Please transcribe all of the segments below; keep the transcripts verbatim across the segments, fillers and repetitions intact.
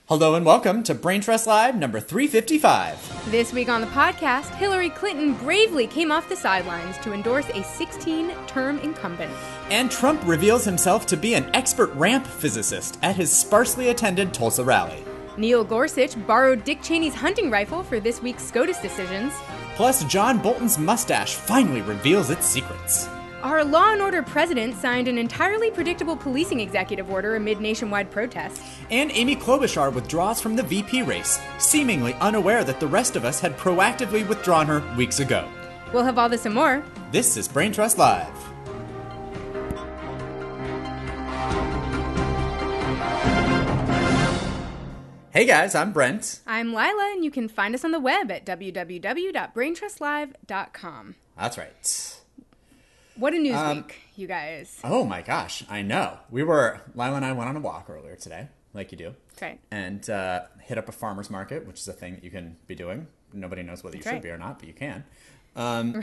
Hello and welcome to Brain Trust Live number three fifty-five. This week on the podcast, Hillary Clinton bravely came off the sidelines to endorse a sixteen-term incumbent. And Trump reveals himself to be an expert ramp physicist at his sparsely attended Tulsa rally. Neil Gorsuch borrowed Dick Cheney's hunting rifle for this week's SCOTUS decisions. Plus, John Bolton's mustache finally reveals its secrets. Our Law and Order president signed an entirely predictable policing executive order amid nationwide protests. And Amy Klobuchar withdraws from the V P race, seemingly unaware that the rest of us had proactively withdrawn her weeks ago. We'll have all this and more. This is Brain Trust Live. Hey guys, I'm Brent. I'm Lila, and you can find us on the web at w w w dot brain trust live dot com. That's right. What a news um, week, you guys. Oh my gosh, I know. We were, Lila and I went on a walk earlier today, like you do. Right. And uh, hit up a farmer's market, which is a thing that you can be doing. Nobody knows whether you That's should right. be or not, but you can. Um,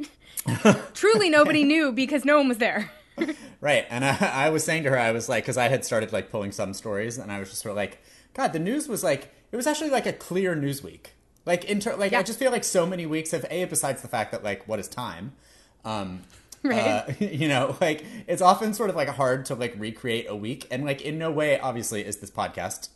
Truly nobody knew because no one was there. Right. And I, I was saying to her, I was like, because I had started like pulling some stories, and I was just sort of like, God, the news was like, it was actually like a clear news week. Like, inter- like Yeah. I just feel like so many weeks have, A, besides the fact that like, what is time? Um, Right. Uh, you know, like, it's often sort of like hard to like recreate a week. And like, in no way, obviously, is this podcast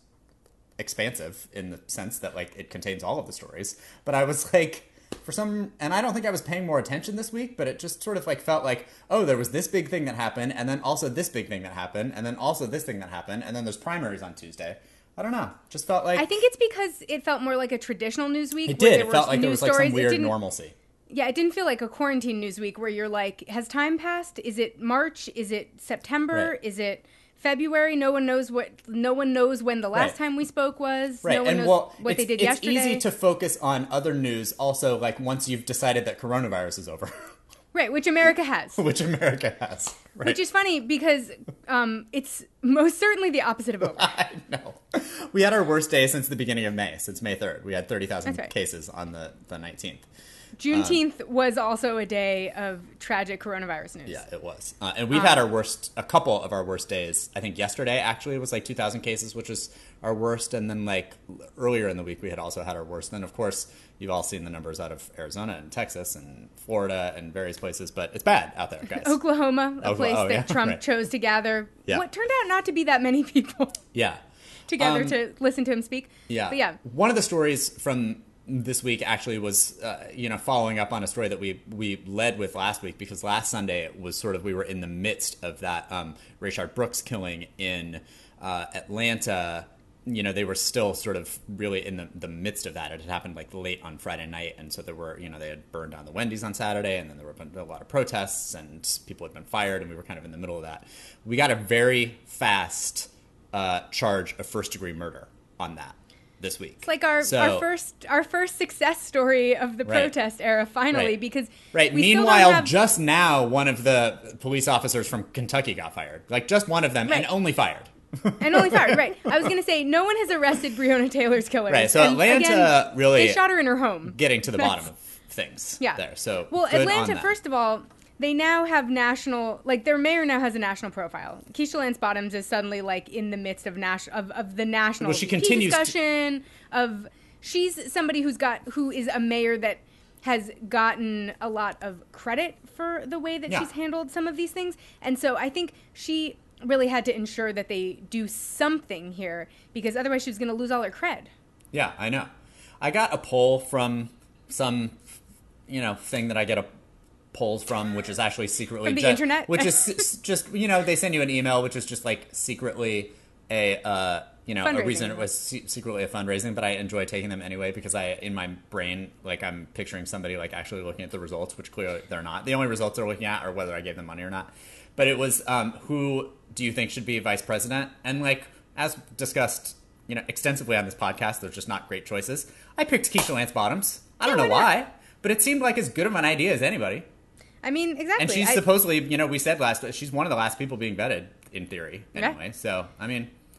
expansive in the sense that like it contains all of the stories. But I was like, for some, and I don't think I was paying more attention this week, but it just sort of like felt like, oh, there was this big thing that happened, and then also this big thing that happened, and then also this thing that happened, and then there's primaries on Tuesday. I don't know. Just felt like I think it's because it felt more like a traditional news week. it where did. there It felt were like there news was like stories. some It weird didn't- normalcy. Yeah, it didn't feel like a quarantine news week where you're like, has time passed? Is it March? Is it September? Right. Is it February? No one knows what. No one knows when the last Right. time we spoke was. Right, No one and knows well, what it's, they did it's yesterday. easy to focus on other news. Also, like once you've decided that coronavirus is over, Right, which America has. which America has. Right. Which is funny because um, it's most certainly the opposite of over. I know. We had our worst day since the beginning of May, since May third. We had thirty thousand That's right. cases on the, the nineteenth. Juneteenth was also a day of tragic coronavirus news. Yeah, it was. Uh, and we've had our worst, a couple of our worst days. I think yesterday actually was like two thousand cases, which was our worst. And then like earlier in the week, we had also had our worst. Then, of course, you've all seen the numbers out of Arizona and Texas and Florida and various places. But it's bad out there, guys. Oklahoma, a Okla- place oh, that yeah, Trump right. chose to gather Yeah. what turned out not to be that many people Yeah. together Um, to listen to him speak. Yeah. But yeah. One of the stories from this week actually was, uh, you know, following up on a story that we we led with last week, because last Sunday it was sort of, we were in the midst of that um, Rayshard Brooks killing in uh, Atlanta. You know, they were still sort of really in the, the midst of that. It had happened like late on Friday night. And so there were, you know, they had burned down the Wendy's on Saturday, and then there were a lot of protests and people had been fired, and we were kind of in the middle of that. We got a very fast uh, charge of first degree murder on that this week. It's like our, So- our first our first success story of the Right. protest era, finally, Right. because Right. we still don't Meanwhile, have- just now, one of the police officers from Kentucky got fired. Like, just one of them, and Right. only fired. and only fired. Right. I was going to say no one has arrested Breonna Taylor's killers. Right, so And Atlanta again, really- they shot her in her home. Getting to the That's- bottom of things Yeah. there. So, Well, good on Atlanta, them. first of all, they now have national, like their mayor now has a national profile. Keisha Lance Bottoms is suddenly like in the midst of nas- of, of the national Well, she V P continues to- discussion of, she's somebody who's got, who is a mayor that has gotten a lot of credit for the way that Yeah. she's handled some of these things. And so I think she really had to ensure that they do something here, because otherwise she was going to lose all her cred. Yeah, I know. I got a poll from some, you know, thing that I get a polls from, which is actually secretly From the ju- internet? which is s- just, you know, they send you an email, which is just like secretly a, uh, you know, a Fundraising. reason it was se- secretly a fundraising, but I enjoy taking them anyway because I, in my brain, like I'm picturing somebody like actually looking at the results, which clearly they're not. The only results they're looking at are whether I gave them money or not. But it was, um, who do you think should be vice president? And like, as discussed, you know, extensively on this podcast, there's just not great choices. I picked Keisha Lance Bottoms. I don't Yeah, know why why, but it seemed like as good of an idea as anybody. I mean, exactly. And she's I- supposedly, you know, we said last, she's one of the last people being vetted in theory, Yeah. anyway. So, I mean,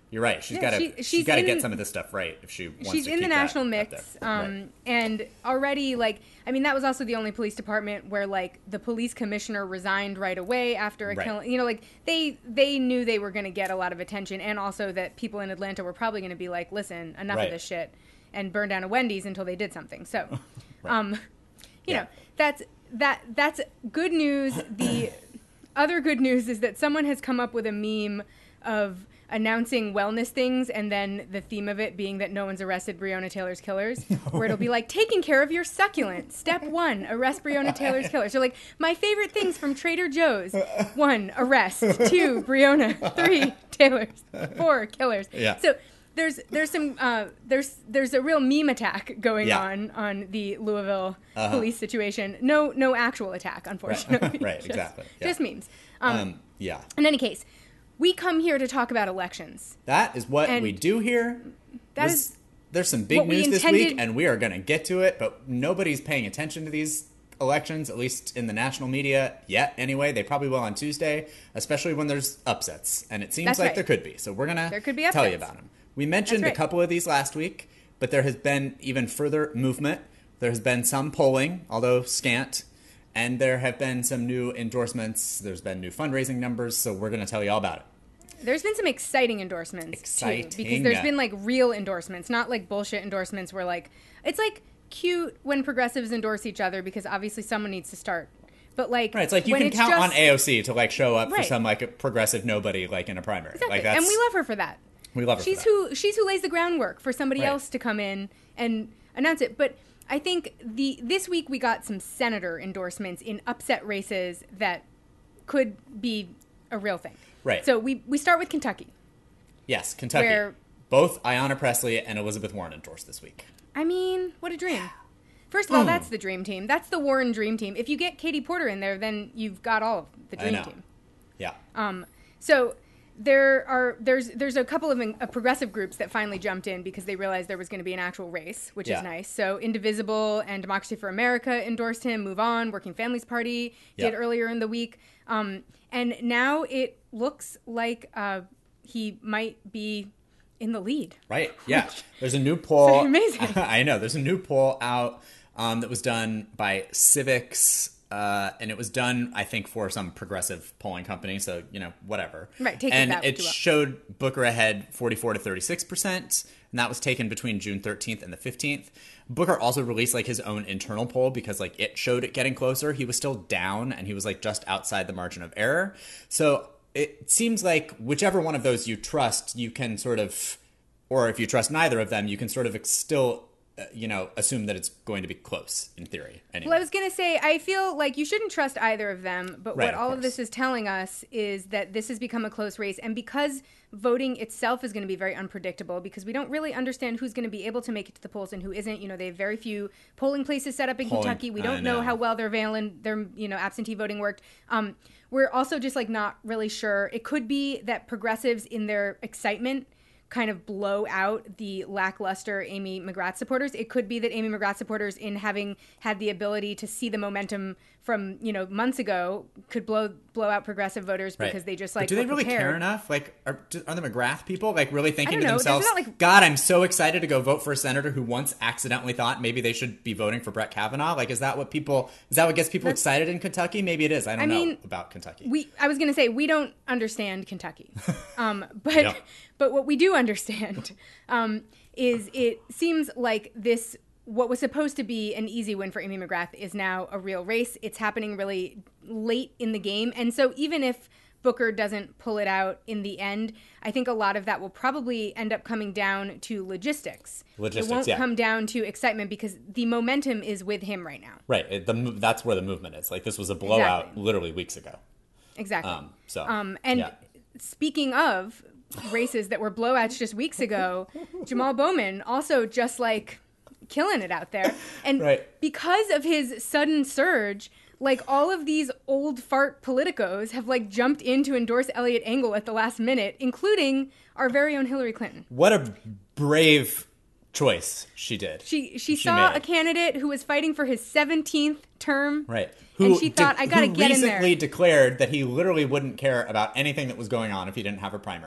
You're right. She's Yeah, got to. she- She's she's got to in- get some of this stuff right if she wants She's to in keep the national that up mix, there. um, Right. and already, like, I mean, that was also the only police department where, like, the police commissioner resigned right away after a Right. killing. You know, like, they they knew they were going to get a lot of attention, and also that people in Atlanta were probably going to be like, listen, enough Right. of this shit, and burn down a Wendy's until they did something. So, Right. um, you Yeah. know, that's that that's good news. The other good news is that someone has come up with a meme of announcing wellness things and then the theme of it being that no one's arrested Breonna Taylor's killers, where it'll be like, taking care of your succulent. Step one, arrest Breonna Taylor's killers. So, like, my favorite things from Trader Joe's. One, arrest. Two, Breonna. Three, Taylor's. Four, killers. Yeah. So there's there's some uh, there's there's a real meme attack going Yeah. on on the Louisville Uh-huh. police situation. No no actual attack, unfortunately. Right, Just- exactly. Yeah. Just memes. Um, Um, yeah. in any case, we come here to talk about elections. That is what And we do here. that Was- is There's some big what we news this week, intended- and we are going to get to it, but nobody's paying attention to these elections, at least in the national media yet, anyway. They probably will on Tuesday, especially when there's upsets. And it seems That's like right. there could be. So we're going There could be to tell you upsets. about them. We mentioned That's a right. couple of these last week, but there has been even further movement. There has been some polling, although scant. And there have been some new endorsements. There's been new fundraising numbers, so we're going to tell you all about it. There's been some exciting endorsements Exciting. too, because there's been like real endorsements, not like bullshit endorsements where like it's like cute when progressives endorse each other because obviously someone needs to start. But like, Right, it's like you when can it's count just, on A O C to like show up for Right. some like a progressive nobody like in a primary. Exactly. Like that's and we love her for that. we love her She's for that. who she's who lays the groundwork for somebody Right. else to come in and announce it. But I think the this week we got some senator endorsements in upset races that could be a real thing. Right. So we we start with Kentucky. Yes, Kentucky. where- Both Ayanna Pressley and Elizabeth Warren endorsed this week. I mean, what a dream. First of all, Mm. that's the dream team. That's the Warren dream team. If you get Katie Porter in there, then you've got all of the I dream know. team. Yeah. Um, so there are there's there's a couple of uh, progressive groups that finally jumped in because they realized there was going to be an actual race, which Yeah. is nice. So Indivisible and Democracy for America endorsed him. Move On, Working Families Party did Yeah. earlier in the week, um, and now it looks like uh, he might be in the lead. Right. Yeah. There's a new poll. amazing. I know. There's a new poll out um, that was done by Civics. Uh, and it was done, I think, for some progressive polling company. So, you know, whatever. Right, take it and that it too well. showed Booker ahead forty-four to thirty-six percent. And that was taken between June thirteenth and the fifteenth. Booker also released like his own internal poll because like it showed it getting closer. He was still down and he was like just outside the margin of error. So it seems like whichever one of those you trust, you can sort of, or if you trust neither of them, you can sort of still, uh, you know, assume that it's going to be close in theory. Anyway. Well, I was going to say, I feel like you shouldn't trust either of them, but Right, what of all course. of this is telling us is that this has become a close race. And because voting itself is going to be very unpredictable, because we don't really understand who's going to be able to make it to the polls and who isn't. You know, they have very few polling places set up in Polling- Kentucky. We I don't know. know. how well their mail-in, their, you know, absentee voting worked. Um, we're also just like not really sure. It could be that progressives in their excitement kind of blow out the lackluster Amy McGrath supporters. It could be that Amy McGrath supporters, in having had the ability to see the momentum from, you know, months ago, could blow blow out progressive voters Right. because they just But like do they were really prepared. care enough? Like, are, do- are the McGrath people like really thinking don't to know. There's themselves, not, like- God, I'm so excited to go vote for a senator who once accidentally thought maybe they should be voting for Brett Kavanaugh? Like, is that what people, is that what gets people That's- excited in Kentucky? Maybe it is. I don't I know mean, about Kentucky. We, I was going to say, we don't understand Kentucky. Um, but, Yeah. but what we do understand um, is it seems like this, what was supposed to be an easy win for Amy McGrath is now a real race. It's happening really late in the game. And so even if Booker doesn't pull it out in the end, I think a lot of that will probably end up coming down to logistics. Logistics, It won't yeah. come down to excitement because the momentum is with him right now. right. It, the, mo- that's where the movement is. Like, this was a blowout Exactly. literally weeks ago. Exactly. Um, so, Um, and yeah. speaking of races that were blowouts just weeks ago, Jamal Bowman also just like killing it out there. And Right. because of his sudden surge, like all of these old fart politicos have like jumped in to endorse Elliot Engel at the last minute, including our very own Hillary Clinton. What a brave choice she did. She she, She saw made. a candidate who was fighting for his seventeenth term. Right. And she thought, de- I gotta who get in there. recently declared that he literally wouldn't care about anything that was going on if he didn't have a primary.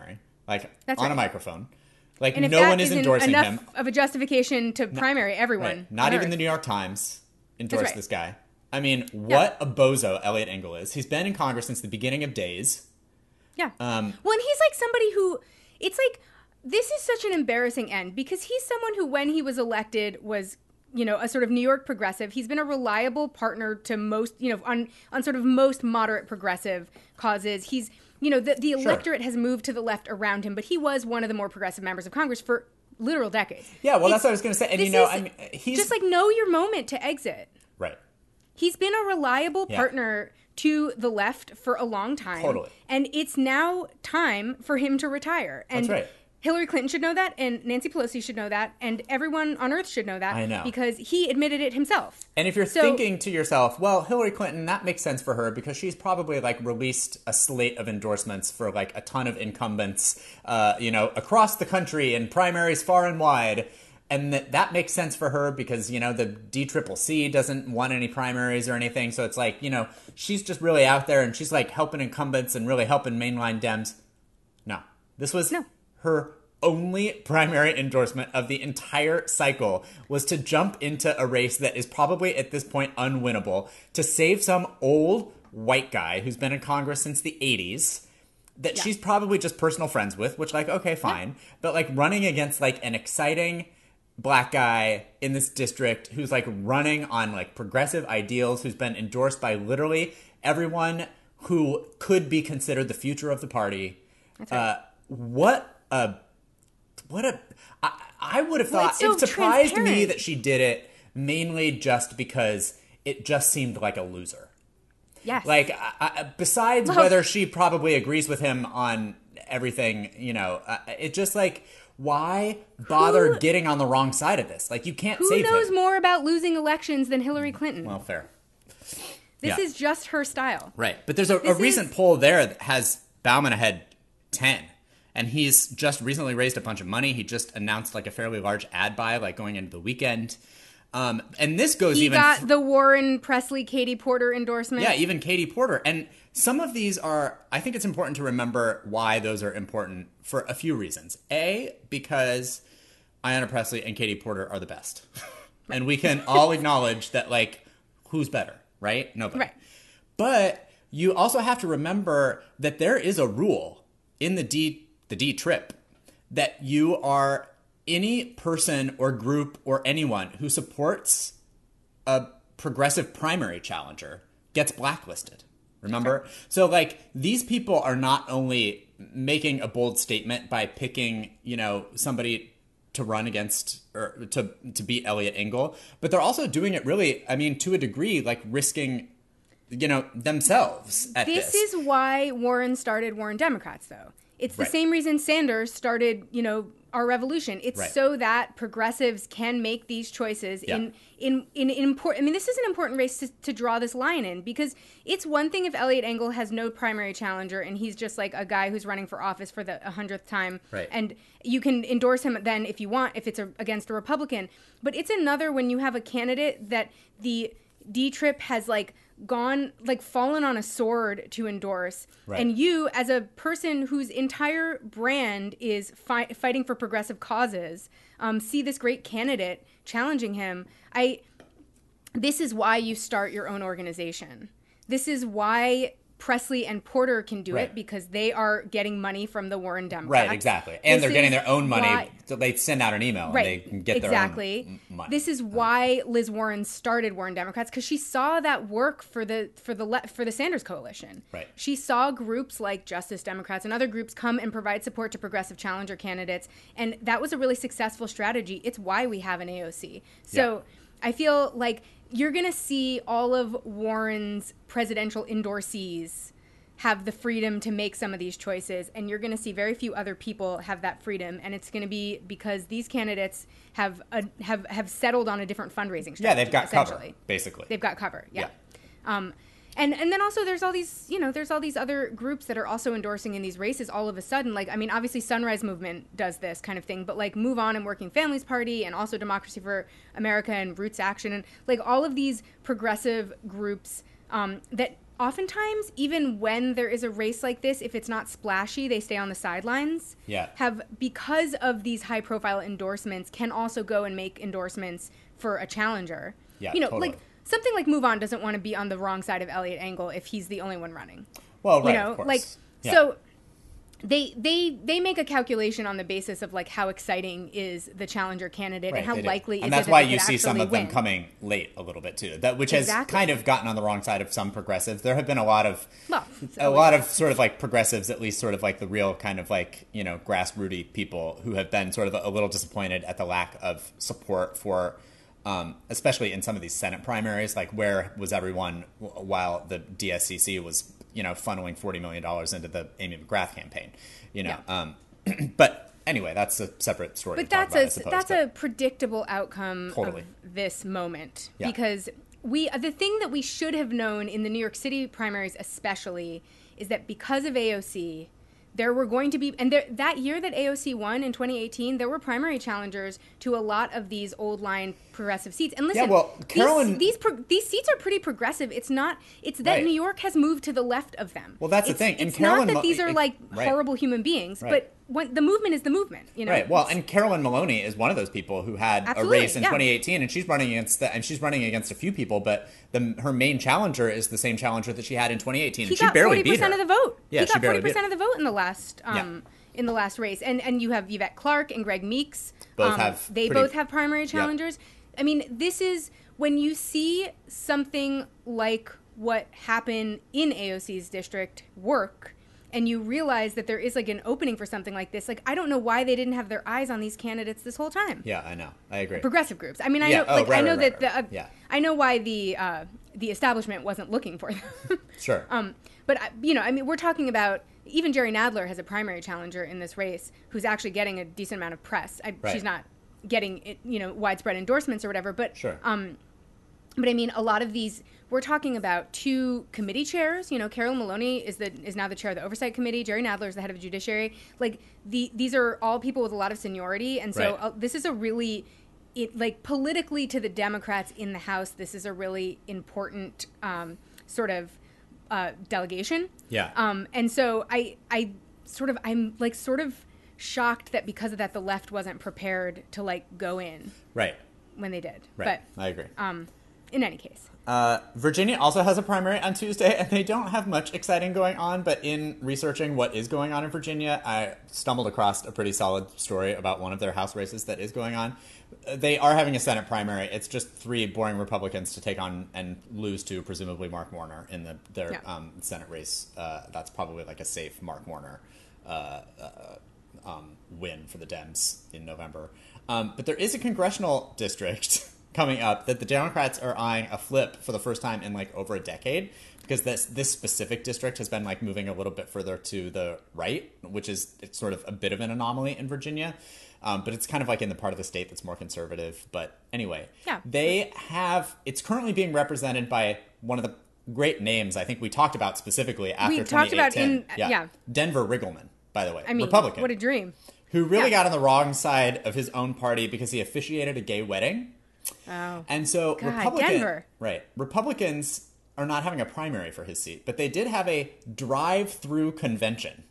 like That's on right. a microphone. Like And if no that one is isn't endorsing enough him. of a justification to primary everyone, Right. Not on even Earth. the New York Times endorsed right. this guy. I mean, what a bozo Elliot Engel is. He's been in Congress since the beginning of days. Yeah. Um, well, and he's like somebody who, it's like, this is such an embarrassing end because he's someone who, when he was elected, was, you know, a sort of New York progressive. He's been a reliable partner to most, you know, on, on sort of most moderate progressive causes. He's, you know, the, the electorate sure. has moved to the left around him, but he was one of the more progressive members of Congress for literal decades. Yeah, well, It's, that's what I was going to say. And, you know, I mean, he's... just like know your moment to exit. Right. He's been a reliable Yeah. partner to the left for a long time. Totally. And it's now time for him to retire. And That's right. Hillary Clinton should know that, and Nancy Pelosi should know that, and everyone on Earth should know that. I know. Because he admitted it himself. And if you're So- thinking to yourself, well, Hillary Clinton, that makes sense for her because she's probably like released a slate of endorsements for like a ton of incumbents, uh, you know, across the country in primaries far and wide. And that, that makes sense for her because, you know, the D C C C doesn't want any primaries or anything. So it's like, you know, she's just really out there and she's like helping incumbents and really helping mainline Dems. No, this was No. her only primary endorsement of the entire cycle was to jump into a race that is probably at this point unwinnable to save some old white guy who's been in Congress since the eighties that Yeah. she's probably just personal friends with, which like, okay, fine. Yeah. But like running against like an exciting black guy in this district who's like running on like progressive ideals, who's been endorsed by literally everyone who could be considered the future of the party. That's right. Uh, what a, what a, I, I would have Well, thought, it's so it surprised me transparent. that she did it mainly just because it just seemed like a loser. Yes. Like, I, I, besides Well- whether she probably agrees with him on everything, you know, uh, it just like, why bother Who- getting on the wrong side of this? Like, you can't Who save knows him. more about losing elections than Hillary Clinton? Well, fair. this yeah. is just her style. Right. But there's a, a This recent is- poll there that has Bauman ahead ten. And he's just recently raised a bunch of money. He just announced like a fairly large ad buy, like going into the weekend. Um, and this goes He even... got the Warren, Presley, Katie Porter endorsement. Yeah, even Katie Porter. And some of these are, I think it's important to remember why those are important for a few reasons. A, because Ayanna Pressley and Katie Porter are the best. And we can all acknowledge that, like, who's better, right? Nobody. Right. But you also have to remember that there is a rule in the D, the D trip that you are any person or group or anyone who supports a progressive primary challenger gets blacklisted. Remember? So, like, these people are not only making a bold statement by picking, you know, somebody to run against or to to beat Elliot Engel, but they're also doing it really, I mean, to a degree, like risking, you know, themselves at this. This is why Warren started Warren Democrats, though. It's the Right. same reason Sanders started, you know, our revolution. It's Right. so that progressives can make these choices Yeah. in in in, in important. I mean, this is an important race to, to draw this line in because it's one thing if Elliot Engel has no primary challenger and he's just like a guy who's running for office for the hundredth time, Right. and you can endorse him then if you want if it's a, against a Republican. But it's another when you have a candidate that the D-Trip has like gone like fallen on a sword to endorse, Right. and you as a person whose entire brand is fi- fighting for progressive causes um, see this great candidate challenging him. I this is why you start your own organization. This is why Presley and Porter can do Right. it because they are getting money from the Warren Democrats. Right, exactly. And This they're getting is their own money. why- So they send out an email Right. and they can get exactly. their own m- money. This is why Liz Warren started Warren Democrats because she saw that work for the for the le- for the Sanders coalition. Right. She saw groups like Justice Democrats and other groups come and provide support to progressive challenger candidates, and that was a really successful strategy. It's why we have an A O C. So I feel like you're going to see all of Warren's presidential endorsees have the freedom to make some of these choices, and you're going to see very few other people have that freedom, and it's going to be because these candidates have a, have have settled on a different fundraising strategy. Yeah, they've got cover, essentially. basically. They've got cover. Yeah. Yeah. Um, and and then also there's all these you know there's all these other groups that are also endorsing in these races all of a sudden. Like I mean, obviously Sunrise Movement does this kind of thing, but like Move On and Working Families Party, and also Democracy for America and Roots Action, and like all of these progressive groups um, that oftentimes, even when there is a race like this, if it's not splashy, they stay on the sidelines. Yeah. Have, because of these high profile endorsements, can also go and make endorsements for a challenger. Yeah, you know, totally. like something like Move On doesn't want to be on the wrong side of Elliot Engel if he's the only one running. Well, right, you know, of course. like Yeah. so they they they make a calculation on the basis of like how exciting is the challenger candidate Right, and how they do. likely is and that's it that why they you could see some actually of them win. coming late a little bit too. That which has Exactly. kind of gotten on the wrong side of some progressives. There have been a lot of Well, it's a always- lot of sort of like progressives, at least sort of like the real kind of like, you know, grassrooty people who have been sort of a little disappointed at the lack of support for um, especially in some of these Senate primaries. Like, where was everyone w- while the D S C C was, you know, funneling forty million dollars into the Amy McGrath campaign, you know? Yeah. Um, but anyway, that's a separate story. But to talk that's about, I a suppose, that's but- a predictable outcome Totally. of this moment Yeah. because we the thing that we should have known in the New York City primaries especially is that because of A O C, there were going to be and there, that year that A O C won in twenty eighteen, there were primary challengers to a lot of these old line progressive seats. And listen, Yeah, well, Carolyn- these these, pro, these seats are pretty progressive. It's not. It's that Right. New York has moved to the left of them. Well, that's the It's- thing. And It's Carolyn not Mo- that these are it- like right. horrible human beings, Right. but when the movement is the movement. You know, Right. Well, It's- and Carolyn Maloney is one of those people who had Absolutely, a race in yeah. twenty eighteen, and she's running against the, and she's running against a few people, but the her main challenger is the same challenger that she had in twenty eighteen, he and she got barely forty beat her. percent of the vote. Yeah, he she got barely forty percent beat of the vote in the last um, in the last race, and and you have Yvette Clark and Greg Meeks. Both um, have they pretty- both have primary challengers. I mean, this is when you see something like what happened in A O C's district work. And you realize that there is like an opening for something like this. Like, I don't know why they didn't have their eyes on these candidates this whole time. Yeah, I know. I agree. Progressive groups. I mean, I Yeah. know, Oh, like, right, I know right, that right, the, right. uh, Yeah. I know why the uh, the establishment wasn't looking for them. Sure. Um, but uh, you know, I mean, we're talking about even Jerry Nadler has a primary challenger in this race who's actually getting a decent amount of press. I, Right. She's not getting you know widespread endorsements or whatever, but Sure. um, but I mean, a lot of these. We're talking about two committee chairs. You know, Carol Maloney is the is now the chair of the oversight committee. Jerry Nadler is the head of judiciary. Like the these are all people with a lot of seniority, and so Right. uh, this is a really, it like politically to the Democrats in the House, this is a really important um, sort of uh, delegation. Yeah. Um, and so I I sort of I'm like sort of shocked that because of that the left wasn't prepared to like go in Right. when they did. Right. But I agree. um, in any case. Uh, Virginia also has a primary on Tuesday, and they don't have much exciting going on, but in researching what is going on in Virginia, I stumbled across a pretty solid story about one of their House races that is going on. Uh, They are having a Senate primary. It's just three boring Republicans to take on and lose to, presumably, Mark Warner in the their Yeah. um, Senate race. Uh, that's probably like a safe Mark Warner uh, uh, um, win for the Dems in November. Um, but there is a congressional district coming up that the Democrats are eyeing a flip for the first time in like over a decade, because this this specific district has been like moving a little bit further to the right, which is it's sort of a bit of an anomaly in Virginia. Um, but it's kind of like in the part of the state that's more conservative. But anyway, Yeah. they have it's currently being represented by one of the great names I think we talked about specifically after We talked about in- yeah. yeah. Denver Riggleman, by the way, I mean, Republican, what a dream. who really Yeah. got on the wrong side of his own party because he officiated a gay wedding. Oh. And so God, Republican, Denver. right, Republicans are not having a primary for his seat, but they did have a drive-through convention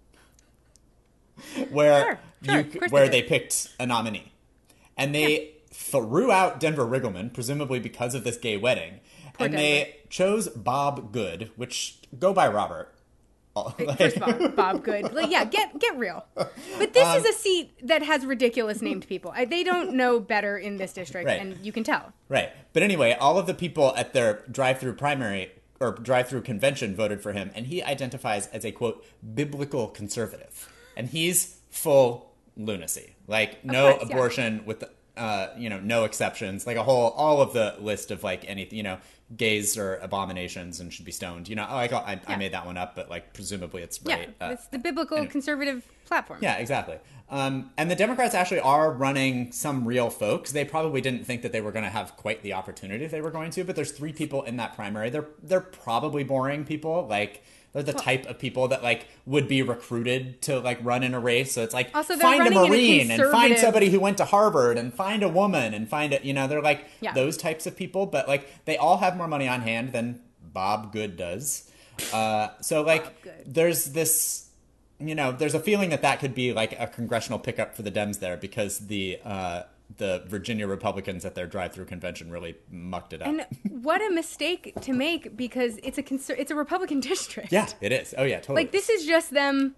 where Sure, sure, you of course where they they picked a nominee, and they threw out Denver Riggleman, presumably because of this gay wedding, Poor and they chose Bob Good, which go by Robert. First of all, Bob Good. Like, yeah, get get real. But this Um, is a seat that has ridiculous named people. I, they don't know better in this district, Right. and you can tell. Right. But anyway, all of the people at their drive-through primary or drive-through convention voted for him, and he identifies as a, quote, biblical conservative. And he's full lunacy. Like, no course, yeah. abortion with, uh, you know, no exceptions. Like a whole, all of the list of, like, any, you know, gays are abominations and should be stoned. You know, oh, I, got, I, I Yeah. made that one up, but, like, presumably it's Yeah, right. Uh, it's the biblical anyway. conservative platform. Yeah, exactly. Um, and the Democrats actually are running some real folks. They probably didn't think that they were going to have quite the opportunity if they were going to, but there's three people in that primary. They're they're probably boring people. Like they're the type of people that like would be recruited to like run in a race. So it's like Also, they're find a running in a Marine and find conservative- somebody who went to Harvard and find a woman and find a you know they're like Yeah. those types of people. But like they all have more money on hand than Bob Good does. Uh, so like, Good. there's this, you know, there's a feeling that that could be like a congressional pickup for the Dems there because the uh, the Virginia Republicans at their drive-through convention really mucked it up. And what a mistake to make because it's a conser- it's a Republican district. Yeah, it is. Oh yeah, totally. Like this is just them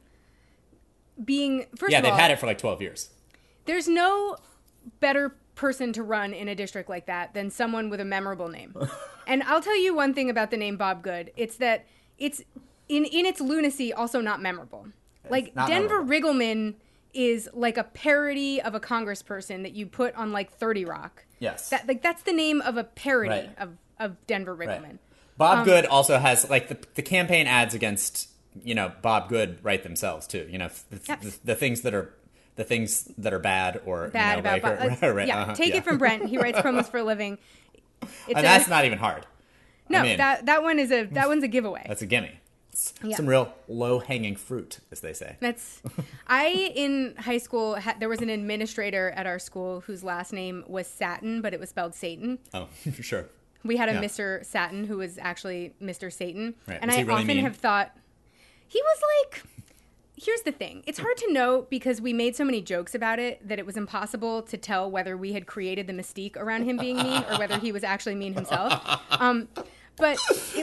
being first yeah, of all. they've had it for like twelve years. There's no better person to run in a district like that than someone with a memorable name. And I'll tell you one thing about the name Bob Good. It's that it's in in its lunacy also not memorable. It's like not Denver memorable. Riggleman is like a parody of a congressperson that you put on like thirty Rock. Yes. That like that's the name of a parody Right. of, of Denver Riggleman. Right. Bob Um, Good also has like the the campaign ads against, you know, Bob Good write themselves too. You know, the, Yep. the, the things that are the things that are bad or Bad you know, about like, Bob. or- uh, right, yeah, uh-huh, take yeah. it from Brent. He writes promos for a living. It's and a- that's not even hard. no, I mean, that that one is a that one's a giveaway. that's a gimme. It's Yeah. some real low hanging fruit, as they say. That's I in high school had, there was an administrator at our school whose last name was Satin, but it was spelled Satan. Oh, for sure. We had a Yeah. Mister Satin who was actually Mister Satan, Right. and Was I he really often mean? have thought he was like. Here's the thing. It's hard to know because we made so many jokes about it that it was impossible to tell whether we had created the mystique around him being mean or whether he was actually mean himself. Um, but it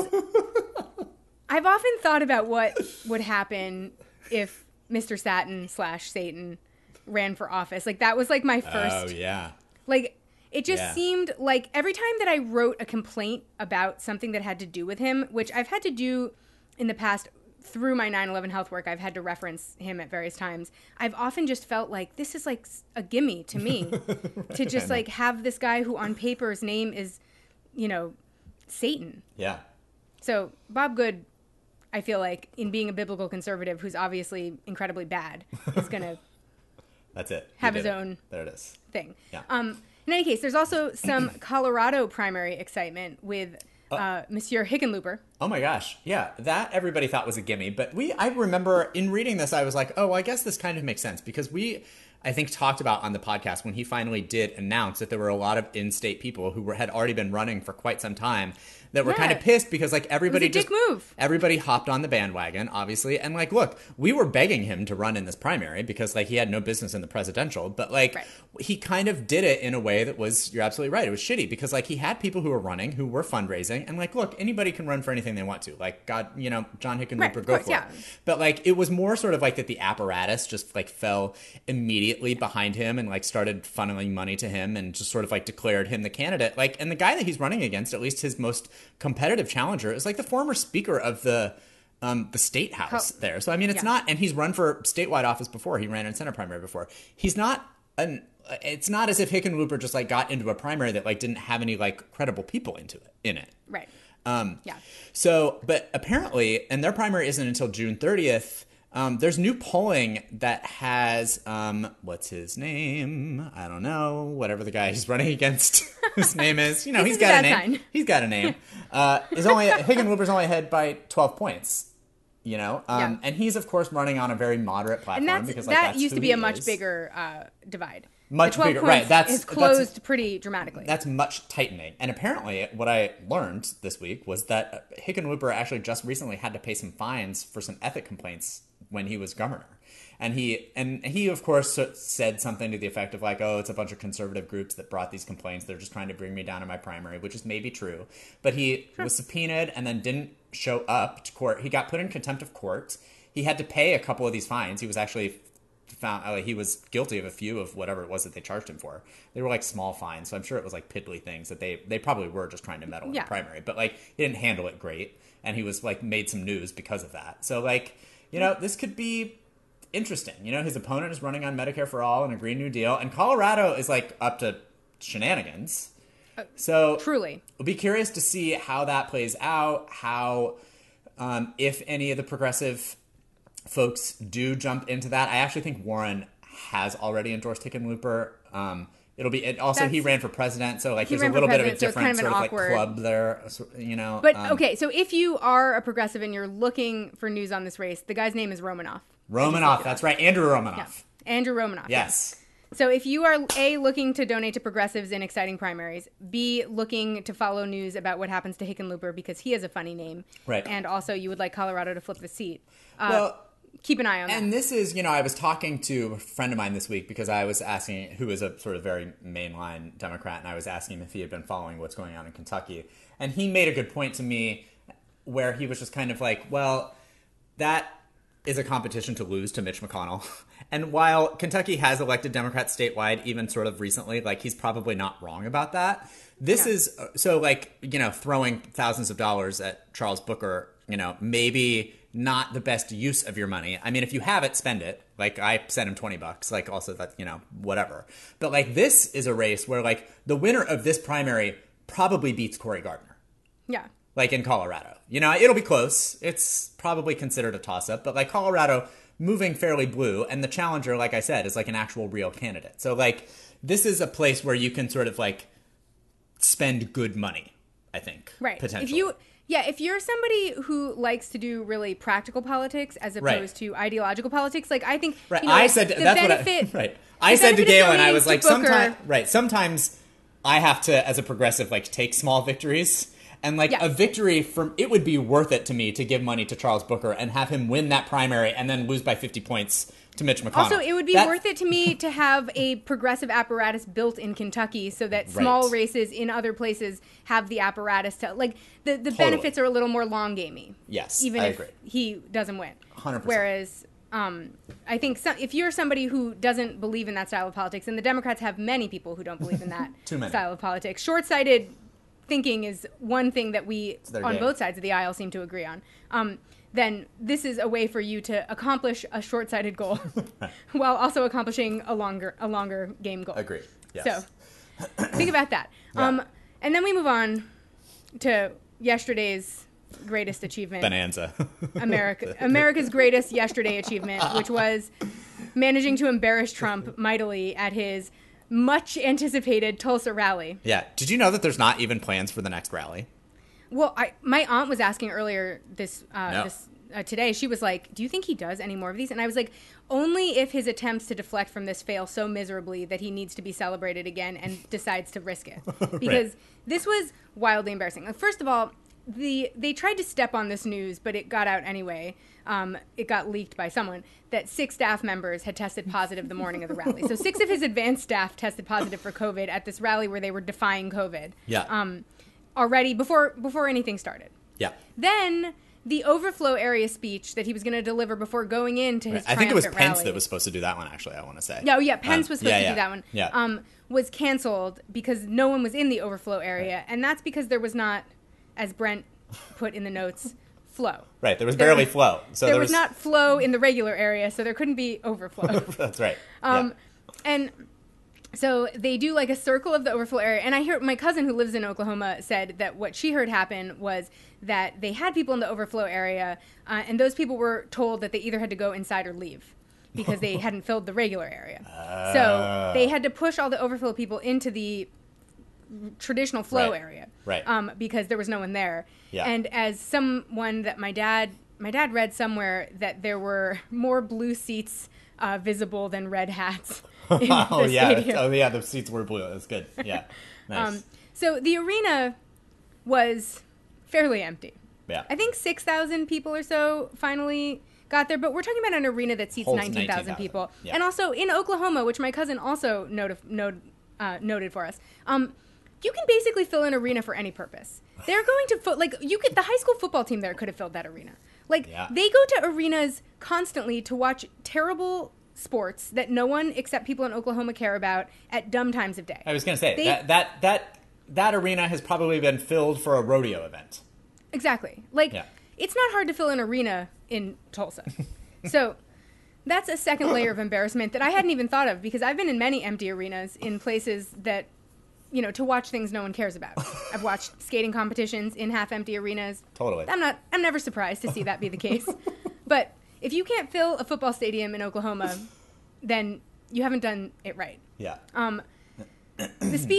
was... I've often thought about what would happen if Mister Satin slash Satan ran for office. Like, that was like my first... Oh, yeah. Like, it just Yeah. seemed like every time that I wrote a complaint about something that had to do with him, which I've had to do in the past through my nine eleven health work, I've had to reference him at various times. I've often just felt like this is like a gimme to me to just like have this guy who on paper's name is, you know, Satan. Yeah. So Bob Good, I feel like in being a biblical conservative who's obviously incredibly bad, is going to That's it. You have did his it. own There it is. thing. Yeah. Um, in any case, there's also some Colorado primary excitement with Oh. uh, Monsieur Hickenlooper. Oh my gosh. Yeah, that everybody thought was a gimme. But we, I remember in reading this, I was like, oh, I guess this kind of makes sense because we, I think, talked about on the podcast when he finally did announce that there were a lot of in-state people who were, had already been running for quite some time that were Yeah. kind of pissed because like everybody It was a just dick move. everybody hopped on the bandwagon, obviously. And like, look, we were begging him to run in this primary because like he had no business in the presidential, but like Right. he kind of did it in a way that was, you're absolutely right. It was shitty because like he had people who were running, who were fundraising, and like, look, anybody can run for anything they want to. Like, God, you know, John Hickenlooper, Right, of go course, for yeah. it. But like, it was more sort of like that the apparatus just like fell immediately behind him and like started funneling money to him and just sort of like declared him the candidate. Like, and the guy that he's running against, at least his most competitive challenger, is like the former speaker of the um, the state house How- there. So I mean, it's yeah. not, and he's run for statewide office before. He ran in Senate primary before. He's not an. It's not as if Hickenlooper just like got into a primary that like didn't have any like credible people into it in it. Right. Um, Yeah. So, but apparently, and their primary isn't until June thirtieth. Um, there's new polling that has, um, what's his name? I don't know. Whatever the guy he's running against, his name is. You know, This he's is a got a bad name. sign. He's got a name. Uh, is only Hickenlooper's only ahead by twelve points. You know, um, Yeah. and he's of course running on a very moderate platform And that's, because like, that that's used who to be he a much is. bigger uh, divide. Much the twelve bigger, points right, that's- is that's- closed pretty dramatically. That's much tightening. And apparently, what I learned this week was that Hickenlooper actually just recently had to pay some fines for some ethic complaints when he was governor. And he, and he, of course, said something to the effect of like, oh, it's a bunch of conservative groups that brought these complaints. They're just trying to bring me down in my primary, which is maybe true. But he was subpoenaed and then didn't show up to court. He got put in contempt of court. He had to pay a couple of these fines. He was actually found, uh, he was guilty of a few of whatever it was that they charged him for. They were like small fines, so I'm sure it was like piddly things that they, they probably were just trying to meddle in Yeah. the primary. But like, he didn't handle it great. And he was like made some news because of that. So like, you know, this could be interesting. You know, his opponent is running on Medicare for All and a Green New Deal, and Colorado is like up to shenanigans. So Truly. we'll be curious to see how that plays out, how, um, if any of the progressive folks do jump into that. I actually think Warren has already endorsed Hickenlooper. Um, it'll be, it also, he That's- ran for president, so like He there's a ran for little bit of a president, so it's different kind of an sort of awkward- like club there, so- you know. But um, okay, so if you are a progressive and you're looking for news on this race, the guy's name is Romanoff. Romanoff, that's right, Andrew Romanoff. Yeah. Andrew Romanoff. Yes. So if you are A, looking to donate to progressives in exciting primaries, B, looking to follow news about what happens to Hickenlooper because he has a funny name, right, and also you would like Colorado to flip the seat, uh, well, keep an eye on and that. And this is, you know, I was talking to a friend of mine this week because I was asking, who is a sort of very mainline Democrat, and I was asking him if he had been following what's going on in Kentucky. And he made a good point to me where he was just kind of like, well, that is a competition to lose to Mitch McConnell. And while Kentucky has elected Democrats statewide, even sort of recently, like, he's probably not wrong about that. This yeah. is, so, like, you know, throwing thousands of dollars at Charles Booker, you know, maybe not the best use of your money. I mean, if you have it, spend it. Like, I sent him twenty bucks. Like, also that, you know, whatever. But, like, this is a race where, like, the winner of this primary probably beats Cory Gardner. Yeah. Like, in Colorado. You know, it'll be close. It's probably considered a toss-up. But, like, Colorado moving fairly blue. And the challenger, like I said, is, like, an actual real candidate. So, like, this is a place where you can sort of, like, spend good money, I think. Right. Potentially. If you... Yeah, if you're somebody who likes to do really practical politics as opposed right. to ideological politics, like I think, right. you know, I said the that's benefit, what I, right. I said to Galen, I was like, Booker, sometimes, right. Sometimes I have to, as a progressive, like take small victories, and like yes. a victory from it would be worth it to me to give money to Charles Booker and have him win that primary and then lose by fifty points to Mitch McConnell. Also, it would be that, worth it to me to have a progressive apparatus built in Kentucky so that small right. races in other places have the apparatus to, like, the, the totally. benefits are a little more long gamey. Yes, even I if agree. he doesn't win. one hundred percent. Whereas, um, I think some, if you're somebody who doesn't believe in that style of politics, and the Democrats have many people who don't believe in that Too many. style of politics, short-sighted thinking is one thing that we, on game. both sides of the aisle, seem to agree on. Um, then this is a way for you to accomplish a short-sighted goal while also accomplishing a longer a longer game goal. Agreed. Yes. So think about that. Yeah. Um, and then we move on to yesterday's greatest achievement. Bonanza. America, America's greatest yesterday achievement, which was managing to embarrass Trump mightily at his much anticipated Tulsa rally. Yeah. Did you know that there's not even plans for the next rally? Well, I, my aunt was asking earlier this, uh, no. this uh, today. She was like, do you think he does any more of these? And I was like, only if his attempts to deflect from this fail so miserably that he needs to be celebrated again and decides to risk it. Because right. this was wildly embarrassing. Like, first of all, the they tried to step on this news, but it got out anyway. Um, it got leaked by someone that six staff members had tested positive the morning of the rally. So six of his advanced staff tested positive for COVID at this rally where they were defying COVID. Yeah. Um, already before before anything started. Yeah. Then the overflow area speech that he was going to deliver before going into his right. I think it was Pence rally, that was supposed to do that one, actually, I want to say. No, yeah, Pence um, was supposed yeah, to yeah. do that one. Yeah. Um, was canceled because no one was in the overflow area, right. and that's because there was not, as Brent put in the notes, flow. Right, there was there barely was, flow. So there, there was, was not flow in the regular area, so there couldn't be overflow. That's right. Um, yeah. And so they do like a circle of the overflow area. And I hear my cousin who lives in Oklahoma said that what she heard happen was that they had people in the overflow area, uh, and those people were told that they either had to go inside or leave because they hadn't filled the regular area. Uh, so they had to push all the overflow people into the traditional flow right. area, right? Um, because there was no one there. Yeah. And as someone that my dad, my dad read somewhere that there were more blue seats uh, visible than red hats. In oh the yeah, stadium. oh yeah, the seats were blue. That's good. Yeah, nice. Um, so the arena was fairly empty. Yeah, I think six thousand people or so finally got there, but we're talking about an arena that seats nineteen thousand people. Yeah. And also in Oklahoma, which my cousin also notif- not- uh, noted for us, um, you can basically fill an arena for any purpose. They're going to foot like you could. The high school football team there could have filled that arena. Like yeah. they go to arenas constantly to watch terrible sports that no one except people in Oklahoma care about at dumb times of day. I was going to say they, that that that that arena has probably been filled for a rodeo event. Exactly. Like yeah. it's not hard to fill an arena in Tulsa. So that's a second layer of embarrassment that I hadn't even thought of because I've been in many empty arenas in places that, you know, to watch things no one cares about. I've watched skating competitions in half-empty arenas. Totally. I'm not. I'm never surprised to see that be the case. But if you can't fill a football stadium in Oklahoma, then you haven't done it right. Yeah. Um, the speech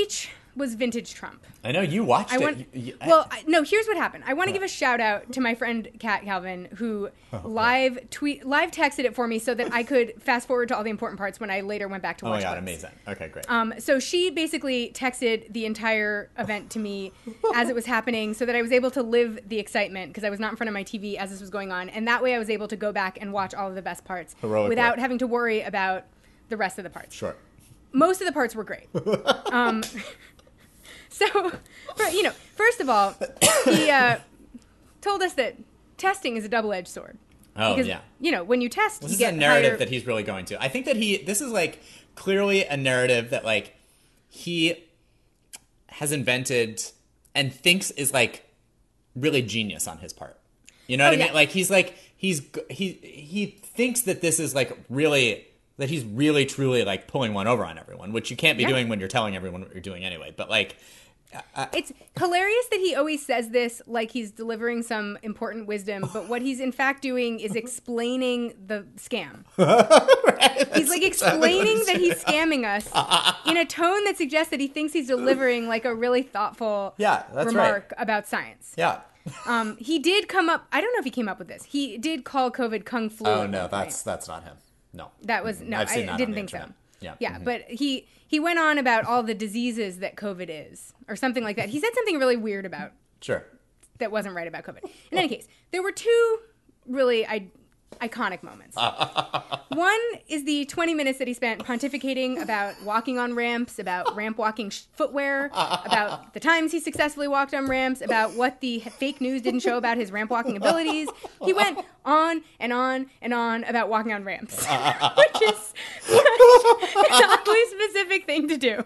was Vintage Trump. I know you watched I it. want, You- you- I- well, I, no. Here's what happened. I want to Yeah. give a shout out to my friend Kat Calvin, who Oh, live tweet, live texted it for me so that I could fast forward to all the important parts when I later went back to oh watch. my god, clips. amazing. Okay, great. Um, so she basically texted the entire event to me as it was happening, so that I was able to live the excitement because I was not in front of my T V as this was going on, and that way I was able to go back and watch all of the best parts Heroic without work. having to worry about the rest of the parts. Sure. Most of the parts were great. um, so, for- you know, first of all, he uh, told us that testing is a double-edged sword. Oh, because, yeah. you know, when you test, This you is get a narrative higher- that he's really going to. I think that he, this is like clearly a narrative that like he has invented and thinks is like really genius on his part. You know what Oh, I mean? yeah. Like he's like, he's, g- he, he thinks that this is like really, that he's really truly like pulling one over on everyone, which you can't be Yeah. doing when you're telling everyone what you're doing anyway. But like, It's hilarious that he always says this like he's delivering some important wisdom, but what he's in fact doing is explaining the scam. He's like explaining that he's scamming us in a tone that suggests that he thinks he's delivering like a really thoughtful Yeah, that's remark about science. yeah. Um, he did come up. I don't know if he came up with this. He did call COVID kung flu. Oh at no, one that's, point. that's not him. No. That was no. I've seen I that on didn't the think so. internet. Yeah. Yeah, Mhm. but he he went on about all the diseases that COVID is, or something like that. He said something really weird about Sure. that wasn't right about COVID. In any case, there were two really I, iconic moments. One is the twenty minutes that he spent pontificating about walking on ramps, about ramp walking sh- footwear, about the times he successfully walked on ramps, about what the fake news didn't show about his ramp walking abilities. He went on and on and on about walking on ramps, which is such an oddly specific thing to do.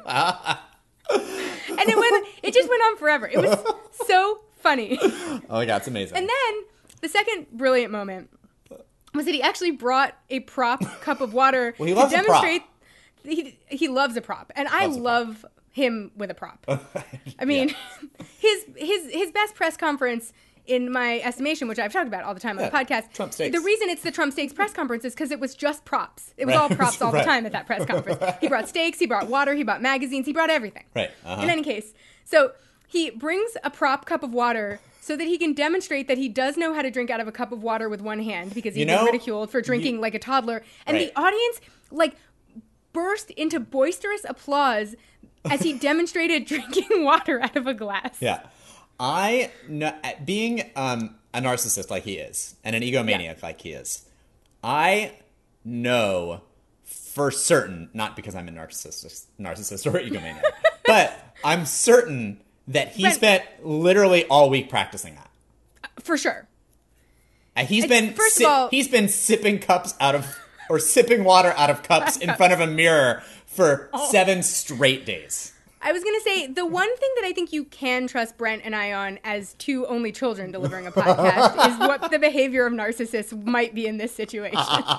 And it went, it just went on forever. It was so funny. Oh my god, it's amazing. And then the second brilliant moment was that he actually brought a prop cup of water Well, he to loves a prop. demonstrate. He, he loves a prop, and I Loves a prop. love him with a prop. I mean, his his his best press conference, in my estimation, which I've talked about all the time on Yeah, the podcast. Trump steaks. The reason it's the Trump steaks press conference is because it was just props. It was Right. all props all Right. the time at that press conference. He brought steaks, he brought water, he brought magazines, he brought everything. Right. Uh-huh. In any case, so he brings a prop cup of water so that he can demonstrate that he does know how to drink out of a cup of water with one hand because he's You been know, ridiculed for drinking you- like a toddler. And Right. the audience, like, burst into boisterous applause as he demonstrated drinking water out of a glass. Yeah. I know, being um, a narcissist like he is, and an egomaniac Yeah. like he is, I know for certain, not because I'm a narcissist, narcissist or egomaniac, but I'm certain that he Brent- spent literally all week practicing that. For sure. And he's Like, been first of si- all- he's been sipping cups out of or sipping water out of cups in front of a mirror for Oh. seven straight days. I was going to say, the one thing that I think you can trust Brent and I on as two only children delivering a podcast is what the behavior of narcissists might be in this situation.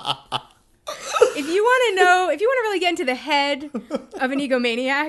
If you want to know, if you want to really get into the head of an egomaniac,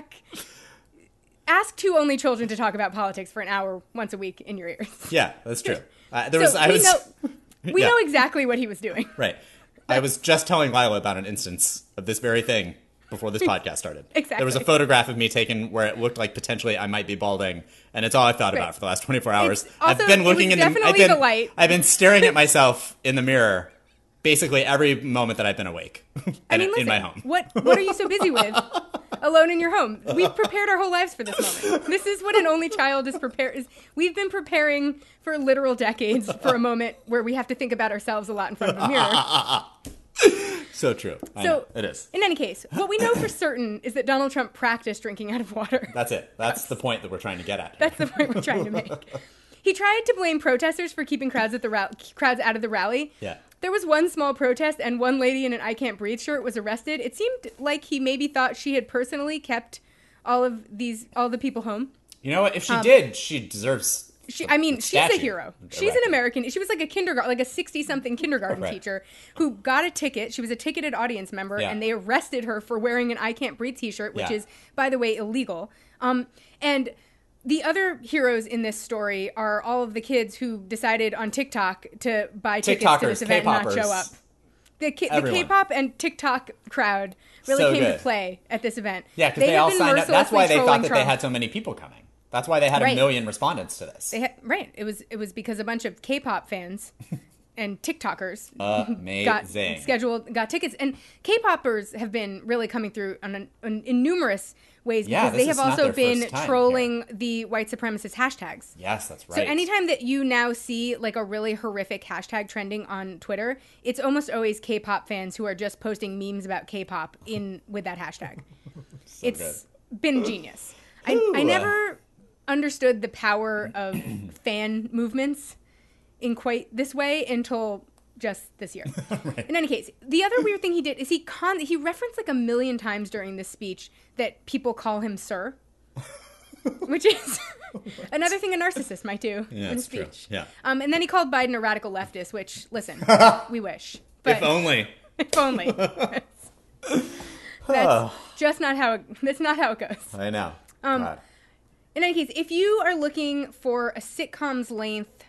ask two only children to talk about politics for an hour once a week in your ears. Yeah, that's true. Uh, there So was I we was know, we yeah. know exactly what he was doing. Right. I was just telling Lila about an instance of this very thing before this podcast started. Exactly. There was a photograph of me taken where it looked like potentially I might be balding, and it's all I've thought Right. about for the last twenty-four hours. It's also- I've been it looking was in the I've definitely been, the light. I've been staring at myself in the mirror basically every moment that I've been awake I in, mean, listen, in my home. what what are you so busy with? Alone in your home. We've prepared our whole lives for this moment. This is what an only child is prepared. Is we've been preparing for literal decades for a moment where we have to think about ourselves a lot in front of a mirror. So true. I So know. It is. In any case, what we know for certain is that Donald Trump practiced drinking out of water. That's it. That's the point that we're trying to get at. That's the point we're trying to make. He tried to blame protesters for keeping crowds at the ra- crowds out of the rally. Yeah. There was one small protest, and one lady in an I Can't Breathe shirt was arrested. It seemed like he maybe thought she had personally kept all of these, all the people home. You know what? If she Um, did, she deserves. She, the- I mean, the she's a statue hero. She's an erected. American. She was like a kindergarten, like a sixty-something kindergarten Right. teacher who got a ticket. She was a ticketed audience member, Yeah. and they arrested her for wearing an I Can't Breathe T-shirt, which Yeah. is, by the way, illegal. Um, and the other heroes in this story are all of the kids who decided on TikTok to buy tickets to TikTokers, this event and not K-poppers. show up. The, K- the Everyone. K-pop and TikTok crowd really So came good. to play at this event. Yeah, because they, have all been signed up. That's why they mercilessly thought trolling that Trump. they had so many people coming. That's why they had Right. a million respondents to this. They had, right. It was it was because a bunch of K-pop fans and TikTokers Amazing. got scheduled got tickets, and K-popers have been really coming through on, an, on in numerous ways Yeah, because this they is have not also their been first time trolling the white supremacist hashtags. Yes, that's right. So anytime that you now see like a really horrific hashtag trending on Twitter, it's almost always K-pop fans who are just posting memes about K-pop in with that hashtag. So It's been genius. I, Ooh. I never understood the power of fan movements in quite this way until just this year. Right. In any case, the other weird thing he did is he con he referenced like a million times during this speech that people call him sir, which is another thing a narcissist might do Yeah, in a it's true. speech. Yeah. Um, and then he called Biden a radical leftist, which, listen, we wish. But If only. if only. That's, that's just not how it, that's not how it goes. I know. Um, God. In any case, if you are looking for a sitcom's length,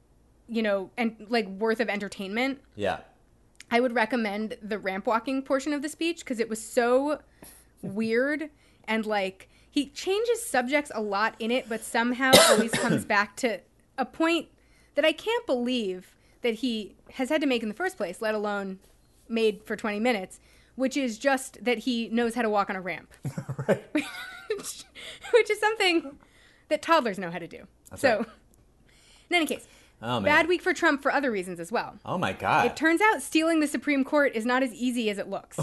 you know, and like worth of entertainment, Yeah. I would recommend the ramp walking portion of the speech because it was so weird and like he changes subjects a lot in it, but somehow always comes back to a point that I can't believe that he has had to make in the first place, let alone made for twenty minutes, which is just that he knows how to walk on a ramp. Right. which, which is something that toddlers know how to do. That's so, right. in any case, Oh, man. bad week for Trump for other reasons as well. Oh, my God. It turns out stealing the Supreme Court is not as easy as it looks.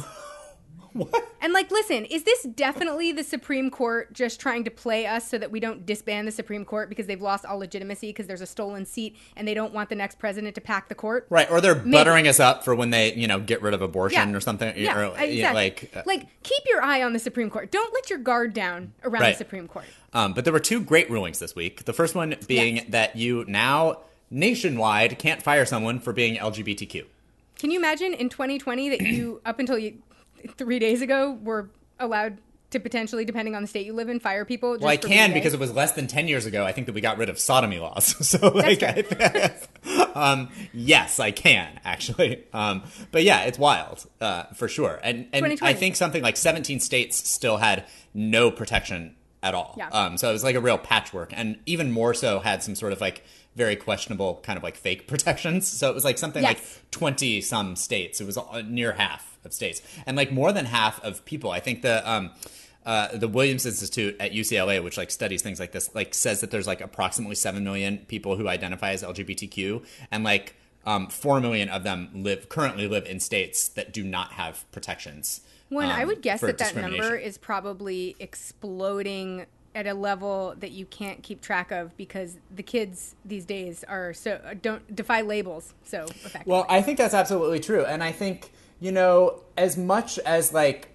What? And like, listen, is this definitely the Supreme Court just trying to play us so that we don't disband the Supreme Court because they've lost all legitimacy because there's a stolen seat and they don't want the next president to pack the court? Right. Or they're Maybe. buttering us up for when they, you know, get rid of abortion Yeah. or something. Yeah, Or, exactly. you know, like, uh, like, keep your eye on the Supreme Court. Don't let your guard down around Right. the Supreme Court. Um, but there were two great rulings this week. The first one being Yes. that you now nationwide can't fire someone for being L G B T Q. Can you imagine in twenty twenty that you, up until you, three days ago, were allowed to potentially, depending on the state you live in, fire people? Just Well, I for being can gay? because it was less than ten years ago. I think that we got rid of sodomy laws. So, like, I th- um, yes, I can actually. Um, but yeah, it's wild uh, for sure. And and twenty twenty. I think something like seventeen states still had no protection at all. Yeah. Um, so it was like a real patchwork, and even more so had some sort of like very questionable kind of like fake protections. So it was like something Yes. like twenty some states. It was uh, near half of states, and like more than half of people. I think the um, uh, the Williams Institute at U C L A, which like studies things like this, like says that there's like approximately seven million people who identify as L G B T Q, and like um, four million of them live currently live in states that do not have protections. Well, I um, would guess for that that number discrimination. is probably exploding at a level that you can't keep track of because the kids these days are so don't defy labels so effectively. Well, I think that's absolutely true. And I think, you know, as much as like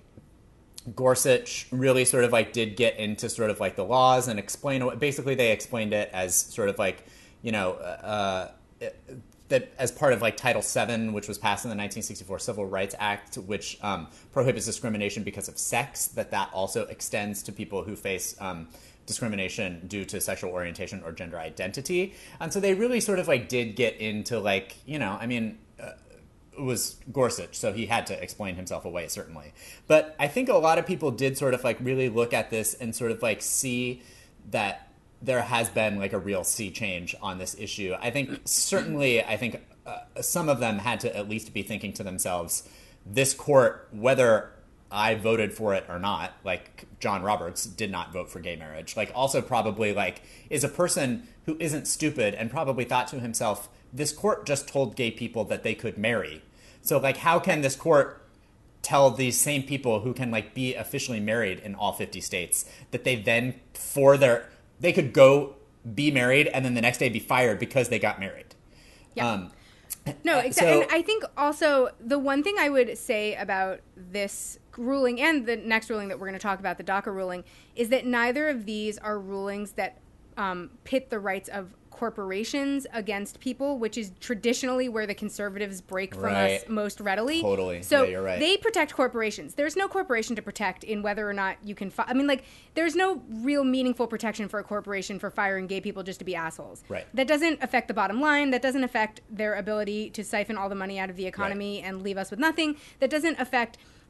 Gorsuch really sort of like did get into sort of like the laws and explain what basically they explained it as sort of like, you know, uh, that as part of like Title seven, which was passed in the nineteen sixty-four Civil Rights Act, which um, prohibits discrimination because of sex, that that also extends to people who face um, discrimination due to sexual orientation or gender identity. And so they really sort of like did get into like, you know, I mean, uh, it was Gorsuch, so he had to explain himself away, certainly. But I think a lot of people did sort of like really look at this and sort of like see that there has been like a real sea change on this issue. I think certainly, I think uh, some of them had to at least be thinking to themselves, this court, whether I voted for it or not, like John Roberts did not vote for gay marriage, like also probably like is a person who isn't stupid and probably thought to himself, this court just told gay people that they could marry. So like, how can this court tell these same people who can like be officially married in all fifty states that they then for their they could go be married and then the next day be fired because they got married. Yeah. Um, No, uh, exactly. so- And I think also the one thing I would say about this ruling and the next ruling that we're going to talk about, the DACA ruling, is that neither of these are rulings that um, pit the rights of corporations against people, which is traditionally where the conservatives break from Right. us most readily. Totally. So Yeah, you're right. they protect corporations. There's no corporation to protect in whether or not you can. Fi- I mean, like, there's no real meaningful protection for a corporation for firing gay people just to be assholes. Right. That doesn't affect the bottom line. That doesn't affect their ability to siphon all the money out of the economy and leave us with nothing. That doesn't affect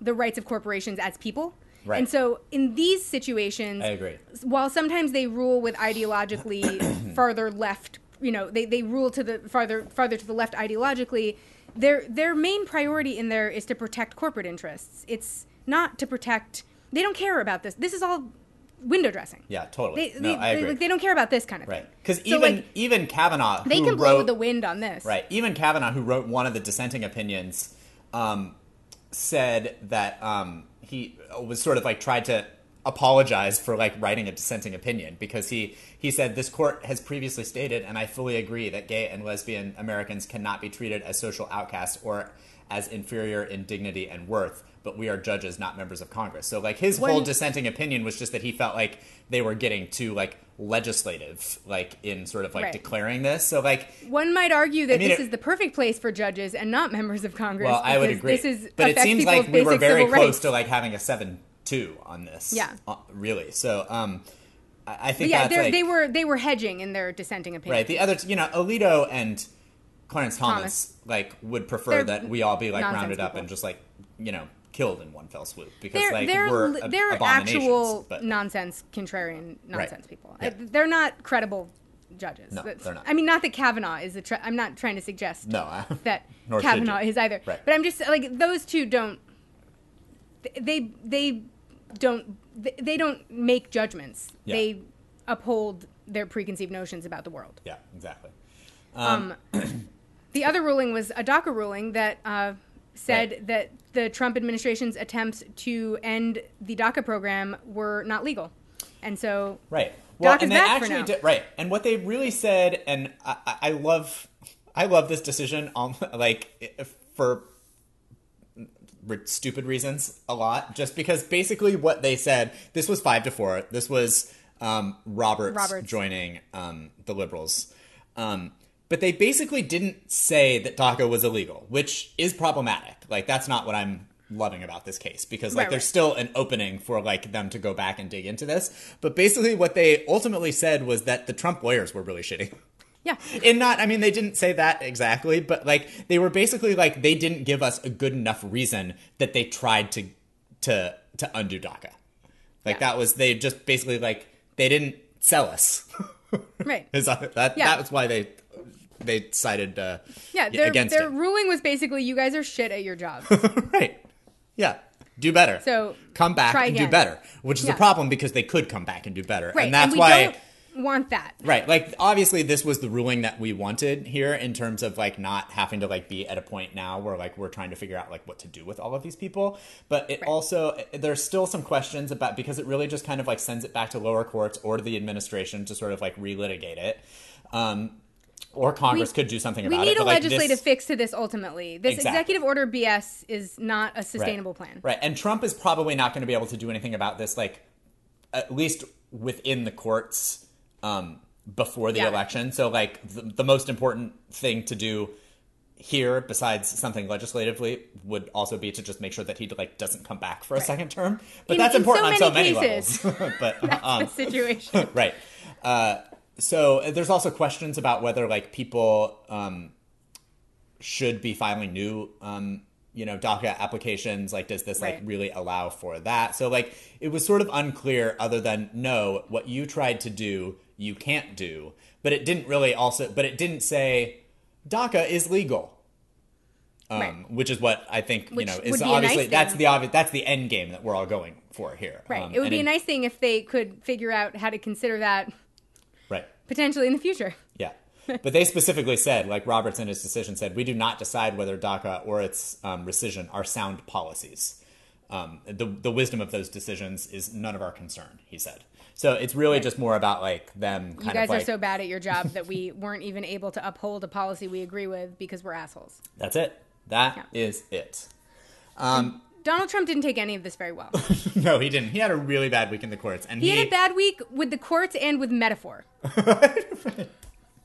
the rights of corporations as people. Right. And so in these situations, I agree. while sometimes they rule with ideologically farther left, you know, they, they rule to the farther farther to the left ideologically, their their main priority in there is to protect corporate interests. It's not to protect, they don't care about this. This is all window dressing. Yeah, totally. They, no, they, I agree. They, they don't care about this kind of right. thing. Because So, even like, even Kavanaugh, they who can blow wrote, the wind on this. right? Even Kavanaugh, who wrote one of the dissenting opinions, um, said that um, he was sort of like tried to apologize for like writing a dissenting opinion because he he said this court has previously stated, and I fully agree, that gay and lesbian Americans cannot be treated as social outcasts or as inferior in dignity and worth, but we are judges, not members of Congress. So like his When- whole dissenting opinion was just that he felt like they were getting too like legislative, like in sort of like Right. declaring this. So like, One might argue that I mean, this it- is the perfect place for judges and not members of Congress. well, I would because agree. This is but it affects seems people's like we were basic very civil close rights. to like having a seven two on this. Yeah. Uh, really. So um, I, I But think yeah, that's they're- like, they were they were hedging in their dissenting opinion. right. The other, you know, Alito and Clarence Thomas, Thomas. like would prefer They're that we all be like nonsense rounded up people. and just like, you know, killed in one fell swoop because They're like they're we're li- ab- they're abominations, actual but nonsense, contrarian nonsense people. Yeah. Uh, They're not credible judges. No, That's- they're not. I mean, not that Kavanaugh is a. Tra- I'm not trying to suggest no, I, that nor should Kavanaugh you. is either. Right. But I'm just like those two don't. They they don't they, they don't make judgments. Yeah. They uphold their preconceived notions about the world. Yeah, exactly. Um, the other ruling was a DACA ruling that uh, said Right. that the Trump administration's attempts to end the DACA program were not legal, and so Right. Well, DACA's and they back for actually now. did, right. And what they really said, and I, I I love, I love this decision on like for r- stupid reasons a lot, just because basically what they said, this was five to four. This was um, Roberts, Roberts. joining um, the Liberals. Um, but they basically didn't say that DACA was illegal, which is problematic. Like, that's not what I'm loving about this case, because like Right, there's right. still an opening for like them to go back and dig into this. But basically what they ultimately said was that the Trump lawyers were really shitty. yeah, And not, I mean, they didn't say that exactly, but like they were basically like they didn't give us a good enough reason that they tried to to to undo DACA. Like Yeah. that was, they just basically like they didn't sell us. right. Is that that, Yeah. that was why they they cited uh, Yeah, their, against their it. ruling was basically you guys are shit at your job. Right. Yeah. Do better. So, come back try and do again. better, which is Yeah. a problem because they could come back and do better. Right, And that's we why don't want that. right, like obviously this was the ruling that we wanted here in terms of like not having to like be at a point now where like we're trying to figure out like what to do with all of these people. But it Right. also, there's still some questions about, because it really just kind of like sends it back to lower courts or to the administration to sort of like relitigate it. Um, or Congress We- could do something We about need it. a but, like, legislative this, fix to this ultimately. This Exactly. executive order B S is not a Right. sustainable plan. Right. And Trump is probably not going to be able to do anything about this, like, at least within the courts um, before the Yeah. election. So, like, the, the most important thing to do here, besides something legislatively, would also be to just make sure that he, like, doesn't come back for a second term. But In- that's in important so on so many many cases. levels. but, That's um, the situation. right. Uh, so there's also questions about whether like people um, should be filing new, um, you know, DACA applications. Like, does this like Right. really allow for that? So like, it was sort of unclear. Other than no, what you tried to do, you can't do. But it didn't really also. But it didn't say DACA is legal. Um, Right. Which is what I think, Which you know, would is be a obviously nice that's thing. the obvious that's the end game that we're all going for here. Right. Um, it would and be a in- nice thing if they could figure out how to consider that right. potentially in the future. Yeah. But they specifically said, like Roberts in his decision said, we do not decide whether DACA or its um, rescission are sound policies. Um, the, the wisdom of those decisions is none of our concern, he said. So it's really just more about like them kind You guys of like, are so bad at your job that we weren't even able to uphold a policy we agree with because we're assholes. that's it. That Yeah. is it. Um, Donald Trump didn't take any of this very well. no, he didn't. He had a really bad week in the courts. And He he, had a bad week with the courts and with metaphor.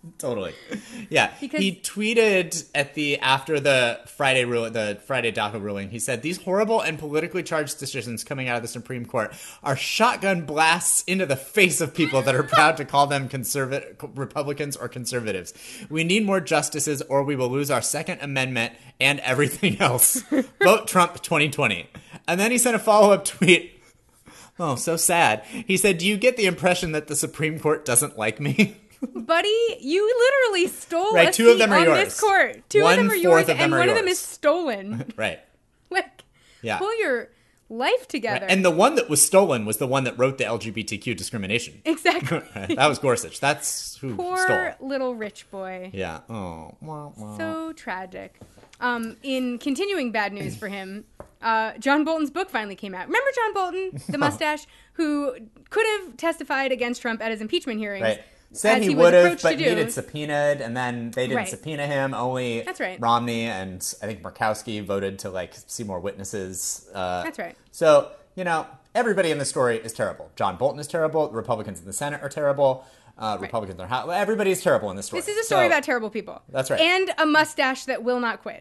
Totally. Yeah. Because- he tweeted at the after the Friday rule the Friday DACA ruling, he said these horrible and politically charged decisions coming out of the Supreme Court are shotgun blasts into the face of people that are proud to call them conservative Republicans or conservatives. We need more justices or we will lose our Second Amendment and everything else. Vote Trump twenty twenty. And then he sent a follow-up tweet. Oh, so sad. He said, "Do you get the impression that the Supreme Court doesn't like me?" Buddy, you literally stole Right, a two of seat them are on yours. this court. Two One of them are fourth yours, of them and are one of them yours. is stolen. Right. Like, Yeah. pull your life together. Right. And the one that was stolen was the one that wrote the L G B T Q discrimination. Exactly. Right. That was Gorsuch. That's who Poor stole. little rich boy. Yeah. Oh. Wah, wah. So tragic. Um, in continuing bad news for him, uh, John Bolton's book finally came out. Remember John Bolton, the mustache, who could have testified against Trump at his impeachment hearings? Right. Said as he was would have, approached but to do. needed subpoenaed, and then they didn't Right. subpoena him. Only That's right. Romney and I think Murkowski voted to like see more witnesses. Uh, That's right. So you know, everybody in the story is terrible. John Bolton is terrible. The Republicans in the Senate are terrible. Uh, Republicans are hot. Everybody's terrible in this story. This is a story So- about terrible people. That's right. And a mustache that will not quit.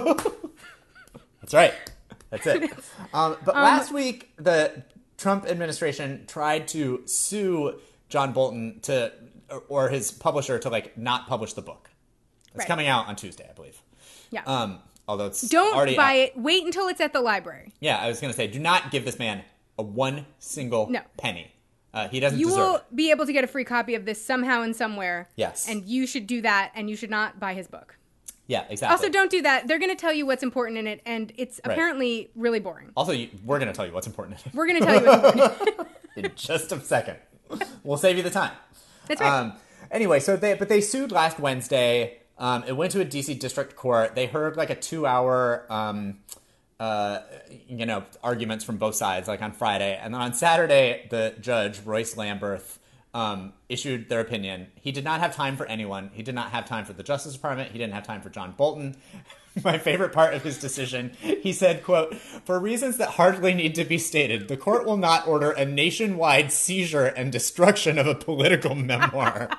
That's right. That's it. Um, but last week, the Trump administration tried to sue John Bolton to, or, or his publisher to like not publish the book. It's Right. coming out on Tuesday, I believe. Yeah. Um, although it's Don't already buy out. it. Wait until it's at the library. Yeah, I was going to say, do not give this man a one single No. penny. Uh, he doesn't You deserve will it. be able to get a free copy of this somehow and somewhere. Yes. And you should do that, and you should not buy his book. Yeah, exactly. Also, don't do that. They're going to tell you what's important in it, and it's Right. apparently really boring. Also, you, we're going to tell you what's important We're going to tell you what's important. in just a second. We'll save you the time. That's right. Um, anyway, so they but they sued last Wednesday. Um, it went to a D C district court. They heard like a two-hour, um, uh, you know, arguments from both sides, like on Friday, and then on Saturday, the judge Royce Lamberth um, issued their opinion. He did not have time for anyone. He did not have time for the Justice Department. He didn't have time for John Bolton. My favorite part of his decision, he said, quote, "For reasons that hardly need to be stated, the court will not order a nationwide seizure and destruction of a political memoir."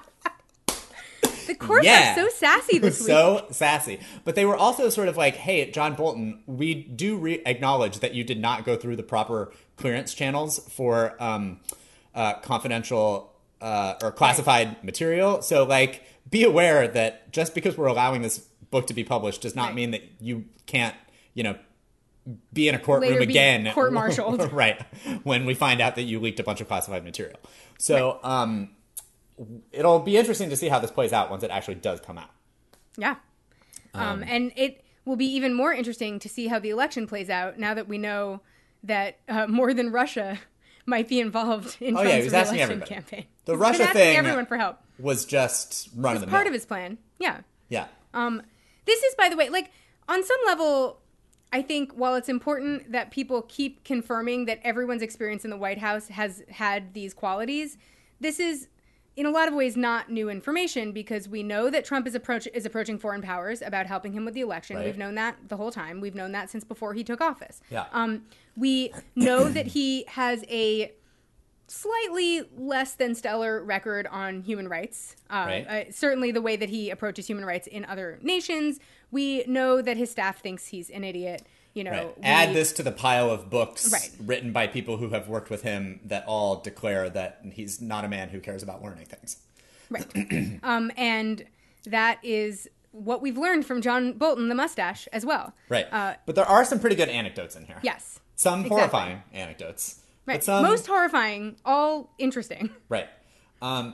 The courts Yeah. are so sassy this week. So sassy. But they were also sort of like, hey, John Bolton, we do re- acknowledge that you did not go through the proper clearance channels for um, uh, confidential uh, or classified material. So, like, be aware that just because we're allowing this book to be published does not Right. mean that you can't, you know, be in a courtroom Later be again. court-martialed. Right. When we find out that you leaked a bunch of classified material. So, um, it'll be interesting to see how this plays out once it actually does come out. Yeah. Um, and it will be even more interesting to see how the election plays out now that we know that uh, more than Russia might be involved in Oh, yeah, he Trump's was asking re-election everybody. campaign. The He's Russia been asking thing everyone for help. was just run of It's the part mill. of his plan. Yeah. Yeah. Um, this is, by the way, like, on some level, I think while it's important that people keep confirming that everyone's experience in the White House has had these qualities, this is, in a lot of ways, not new information because we know that Trump is, approach- is approaching foreign powers about helping him with the election. Right. We've known that the whole time. We've known that since before he took office. Yeah. Um, we know that he has a slightly less than stellar record on human rights. Um, Right. uh, certainly the way that he approaches human rights in other nations. We know that his staff thinks he's an idiot. You know, Right. we- Add this to the pile of books Right. written by people who have worked with him that all declare that he's not a man who cares about learning things. Right. um, and that is what we've learned from John Bolton, the mustache, as well. Right. Uh, but there are some pretty good anecdotes in here. yes. Some exactly. horrifying anecdotes. Right. But some, Most horrifying, all interesting. Right. Um,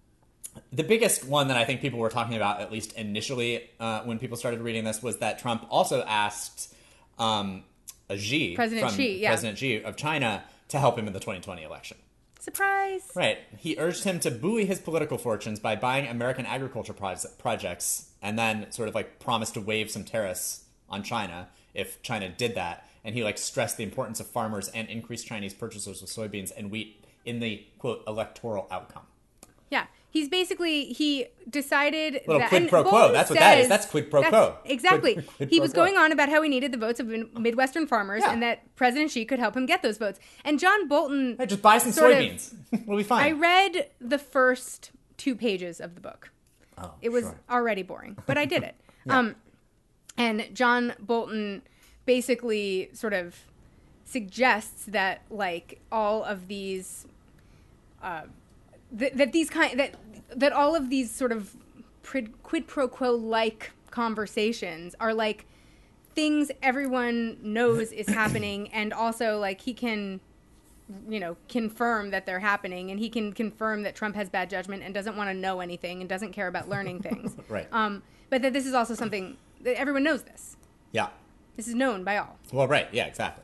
the biggest one that I think people were talking about, at least initially, uh, when people started reading this, was that Trump also asked um, a Xi, President from Xi, yeah. President Xi of China, to help him in the twenty twenty election. Surprise. Right. He urged him to buoy his political fortunes by buying American agriculture pro- projects, and then sort of like promised to waive some tariffs on China if China did that. And he like stressed the importance of farmers and increased Chinese purchasers of soybeans and wheat in the quote electoral outcome. Yeah. He's basically, he decided Little that... quid and pro quo. Bolton That's what that is. says- That's quid pro that's- quo. Exactly. Quid- quid he pro was quo. going on about how he needed the votes of Midwestern farmers Yeah. and that President Xi could help him get those votes. And John Bolton... Hey, just buy some sort of- soybeans. We'll be fine. I read the first two pages of the book. Oh, it was sure. already boring, but I did it. Yeah. Um, and John Bolton basically sort of suggests that like all of these, uh, th- that these kind that that all of these sort of prid- quid pro quo like conversations are like things everyone knows is happening, and also like he can, you know, confirm that they're happening, and he can confirm that Trump has bad judgment and doesn't want to know anything and doesn't care about learning things. Right. Um, but that this is also something that everyone knows this. Yeah. This is known by all. Well, right. Yeah, exactly.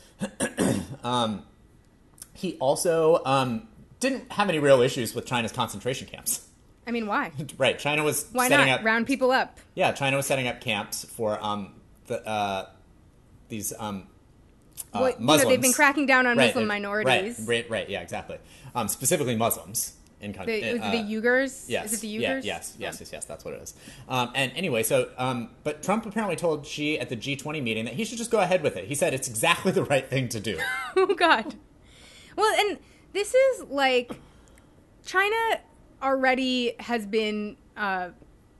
um, he also um, didn't have any real issues with China's concentration camps. I mean, why? Right. China was Why setting not? up Round people up. Yeah, China was setting up camps for um, the uh, these um, uh, Well, you know, Muslims. they've been cracking down on Right, Muslim they've- minorities. Right, right, right. Yeah, exactly. Um, specifically Muslims in The, country. was it the Uyghurs? Yes. Is it the Yeah, Uyghurs? yes, Yeah. yes, yes, yes. That's what it is. Um, and anyway, so um, but Trump apparently told Xi at the G twenty meeting that he should just go ahead with it. He said it's exactly the right thing to do. Oh, God. Well, and this is like China already has been uh,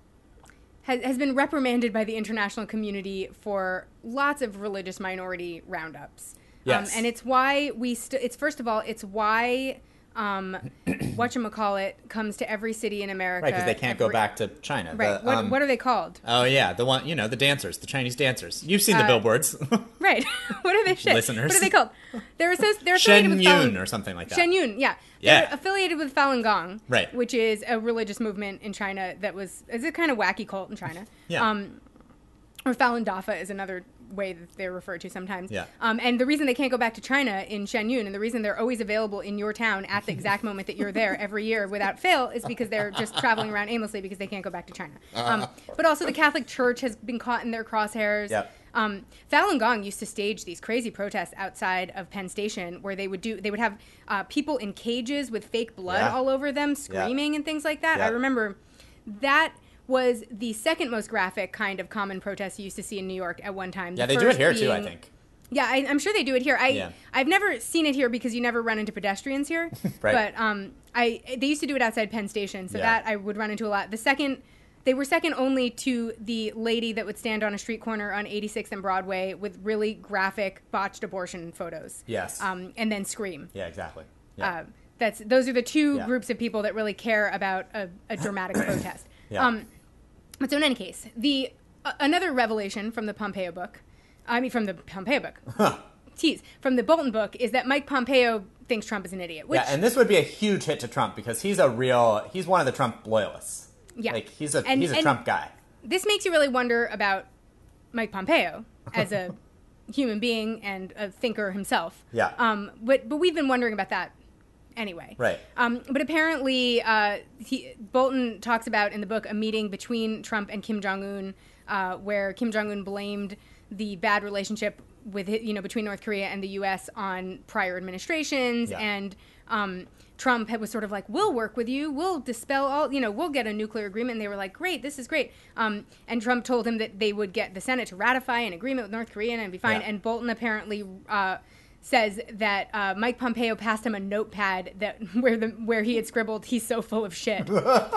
has has been reprimanded by the international community for lots of religious minority roundups. Yes. Um, and it's why we st- it's first of all it's why um, whatchamacallit comes to every city in America. Right, because they can't go every- back to China. Right. The, what, um, what are they called? Oh yeah, the one you know, the dancers, the Chinese dancers. You've seen the Uh, billboards. Right. What are they? Shit. Listeners. What are they called? They're, associ- they're Shen affiliated with Yun Falun- or something like that. Shen Yun, yeah. Yeah. They're affiliated with Falun Gong, Right. which is a religious movement in China that was is a kind of wacky cult in China. Yeah. Um, or Falun Dafa is another way that they're referred to sometimes. Yeah. Um, and the reason they can't go back to China in Shenyun, and the reason they're always available in your town at the exact moment that you're there every year without fail, is because they're just traveling around aimlessly because they can't go back to China. Um, but also the Catholic Church has been caught in their crosshairs. Yep. Um, Falun Gong used to stage these crazy protests outside of Penn Station, where they would do they would have uh, people in cages with fake blood Yeah. all over them, screaming and things like that. Yeah. I remember that was the second most graphic kind of common protest you used to see in New York at one time. Yeah, The they do it first here too, I being- think. Yeah, I, I'm sure they do it here. I Yeah. I've never seen it here because you never run into pedestrians here. Right. But um, I they used to do it outside Penn Station, so Yeah. that I would run into a lot. The second. They were second only to the lady that would stand on a street corner on eighty-sixth and Broadway with really graphic botched abortion photos. Yes. Um, and then scream. Yeah, exactly. Yeah. Uh, that's those are the two Yeah. groups of people that really care about a, a dramatic protest. Yeah. Um, but so in any case, the uh, another revelation from the Pompeo book, I mean from the Pompeo book, tease from the Bolton book is that Mike Pompeo thinks Trump is an idiot. Which, Yeah, and this would be a huge hit to Trump because he's a real he's one of the Trump loyalists. Yeah. Like he's a And- he's a and- Trump guy. this makes you really wonder about Mike Pompeo as a human being and a thinker himself. Yeah. Um, but but we've been wondering about that anyway. Right. Um, but apparently, uh, he, Bolton talks about in the book a meeting between Trump and Kim Jong Un, uh, where Kim Jong Un blamed the bad relationship with it, you know between North Korea and the U S on prior administrations, Yeah. and um, Trump had, was sort of like, "We'll work with you. We'll dispel all. You know, we'll get a nuclear agreement." And they were like, "Great, this is great." Um, and Trump told him that they would get the Senate to ratify an agreement with North Korea and it'd be fine. Yeah. And Bolton apparently uh, says that uh, Mike Pompeo passed him a notepad that where the where he had scribbled, "He's so full of shit."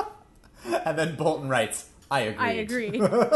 And then Bolton writes, I agree. I agree.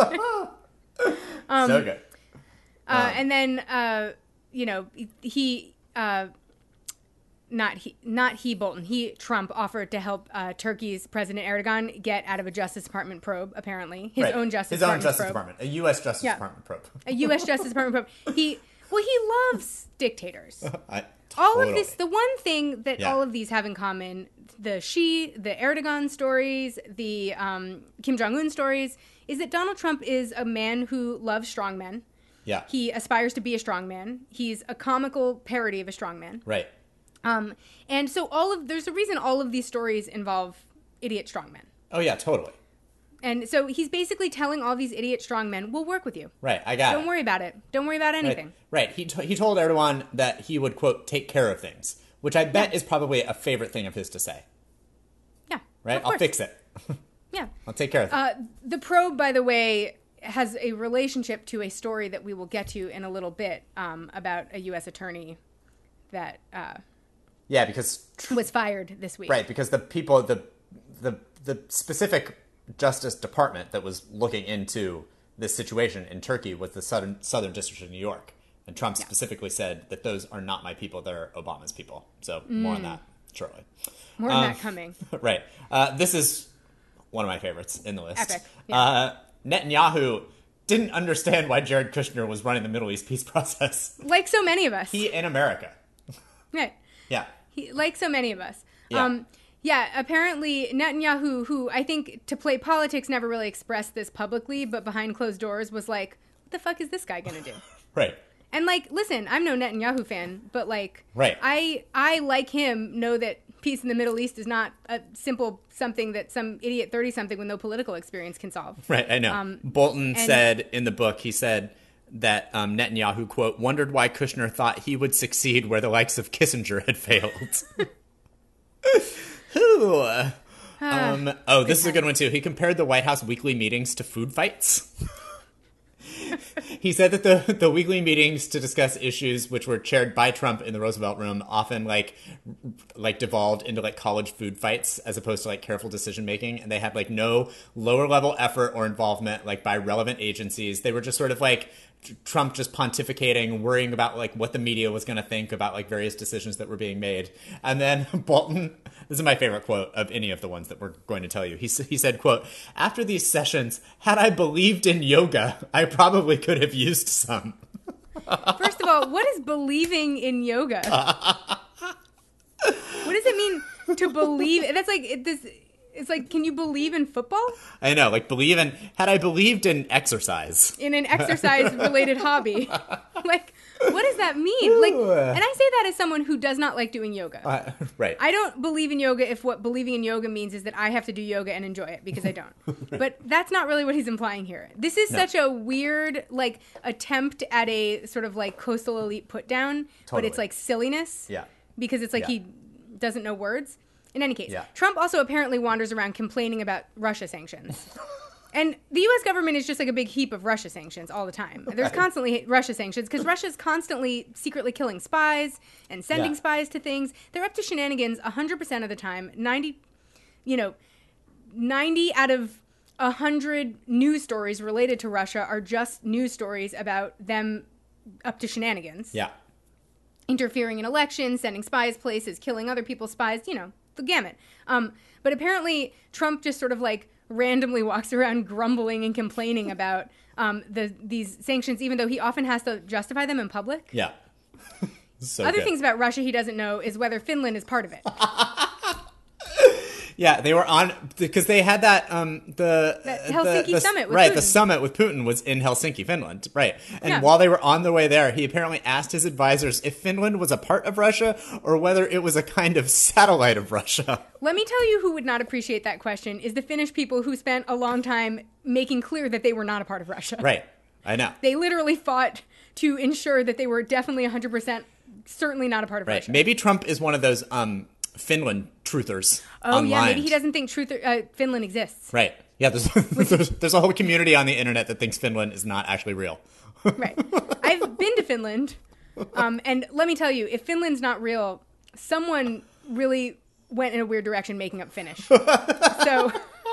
so good. Uh, and then, uh, you know, he, uh, not he, not he, Bolton, he, Trump, offered to help uh, Turkey's President Erdogan get out of a Justice Department probe, apparently. His Right. own Justice His own Department Justice probe. Department. A U S Justice Yeah. Department probe. A U S Justice Department probe. He, well, he loves dictators. I, All totally. of this, the one thing that Yeah. all of these have in common, the Xi, the Erdogan stories, the um, Kim Jong-un stories, is that Donald Trump is a man who loves strongmen. Yeah. He aspires to be a strongman. He's a comical parody of a strongman. Right. Um, and so all of there's a reason all of these stories involve idiot strongmen. Oh yeah, totally. And so he's basically telling all these idiot strongmen, "We'll work with you. Right. I got Don't it. worry about it. Don't worry about anything." Right. right. He t- he told Erdogan that he would quote take care of things, which I bet is probably a favorite thing of his to say. Yeah. Right. of I'll course. fix it. Yeah. I'll take care of it. Uh, the probe, by the way, has a relationship to a story that we will get to in a little bit um, about a U S attorney that uh, yeah, because was fired this week. right because the people the the the specific Justice Department that was looking into this situation in Turkey was the Southern Southern District of New York. And Trump yeah. specifically said that those are not my people, they're Obama's people. So mm. more on that shortly. More on um, that coming. Right. Uh, this is one of my favorites in the list. Epic. Yeah. Uh, Netanyahu didn't understand why Jared Kushner was running the Middle East peace process. Like so many of us. He in America. Right. Yeah. He, like so many of us. Yeah. Um, yeah, apparently Netanyahu, who I think to play politics never really expressed this publicly, but behind closed doors was like, what the fuck is this guy going to do? Right. And, like, listen, I'm no Netanyahu fan, but, like, right. I, I, like him, know that peace in the Middle East is not a simple something that some idiot thirty-something with no political experience can solve. Right, I know. Um, Bolton and, said in the book, he said that um, Netanyahu, quote, wondered why Kushner thought he would succeed where the likes of Kissinger had failed. Ooh. Um, oh, this is a good one, too. He compared the White House weekly meetings to food fights. He said that the, the weekly meetings to discuss issues which were chaired by Trump in the Roosevelt Room often like like devolved into like college food fights as opposed to like careful decision making, and they had like no lower level effort or involvement like by relevant agencies. They were just sort of like Trump just pontificating, worrying about like what the media was going to think about like various decisions that were being made. And then Bolton, this is my favorite quote of any of the ones that we're going to tell you. He, he said, quote, after these sessions, had I believed in yoga, I probably could have used some. First of all, what is believing in yoga? What does it mean to believe? That's like it, this. It's like, can you believe in football? I know, like believe in, had I believed in exercise. In an exercise-related hobby. Like, what does that mean? Like, and I say that as someone who does not like doing yoga. Uh, right. I don't believe in yoga if what believing in yoga means is that I have to do yoga and enjoy it, because I don't. Right. But that's not really what he's implying here. This is no. such a weird, like, attempt at a sort of, like, coastal elite put-down, totally. But it's, like, silliness. Yeah. Because it's like yeah. he doesn't know words. In any case, yeah. Trump also apparently wanders around complaining about Russia sanctions. And the U S government is just like a big heap of Russia sanctions all the time. There's constantly Russia sanctions because Russia's constantly secretly killing spies and sending yeah. spies to things. They're up to shenanigans one hundred percent of the time. ninety, you know, ninety out of one hundred news stories related to Russia are just news stories about them up to shenanigans. Yeah. Interfering in elections, sending spies places, killing other people's spies, you know. The gamut. Um, but apparently Trump just sort of like randomly walks around grumbling and complaining about um, the these sanctions, even though he often has to justify them in public. Yeah. So Other good. things about Russia he doesn't know is whether Finland is part of it. Yeah, they were on because they had that um the that Helsinki the, the, summit with right Putin. The summit with Putin was in Helsinki, Finland, right? And yeah. while they were on their way there, he apparently asked his advisors if Finland was a part of Russia or whether it was a kind of satellite of Russia. Let me tell you who would not appreciate that question is the Finnish people who spent a long time making clear that they were not a part of Russia. Right, I know. They literally fought to ensure that they were definitely one hundred percent certainly not a part of right. Russia. Maybe Trump is one of those um Finland truthers. Oh online. Yeah, maybe he doesn't think truth uh, Finland exists. Right. Yeah, there's, there's there's a whole community on the internet that thinks Finland is not actually real. Right. I've been to Finland, um, and let me tell you, if Finland's not real, someone really went in a weird direction making up Finnish. So,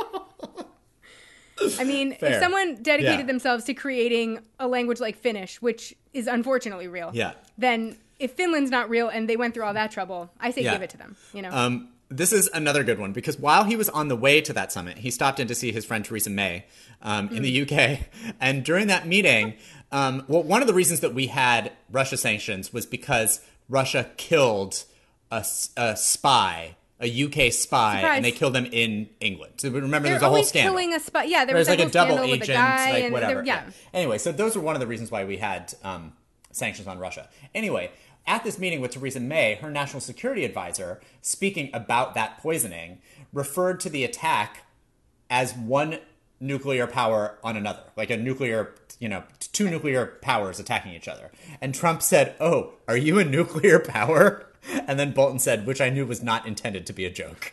I mean, Fair. If someone dedicated yeah. themselves to creating a language like Finnish, which is unfortunately real, yeah. then if Finland's not real and they went through all that trouble, I say yeah. give it to them. You know. Um, this is another good one because while he was on the way to that summit, he stopped in to see his friend Theresa May um, in mm. the U K. And during that meeting, um, well, one of the reasons that we had Russia sanctions was because Russia killed a, a spy, a U K spy, Surprise. and they killed him in England. So remember, They're there was a whole always scandal. Killing a spy. Yeah, there, there was, was like that a whole double scandal agent, with a guy like and whatever. there- yeah. yeah. Anyway, so those were one of the reasons why we had um, sanctions on Russia. Anyway. At this meeting with Theresa May, her national security advisor, speaking about that poisoning, referred to the attack as one nuclear power on another, like a nuclear, you know, two nuclear powers attacking each other. And Trump said, "Oh, are you a nuclear power?" And then Bolton said, which I knew was not intended to be a joke.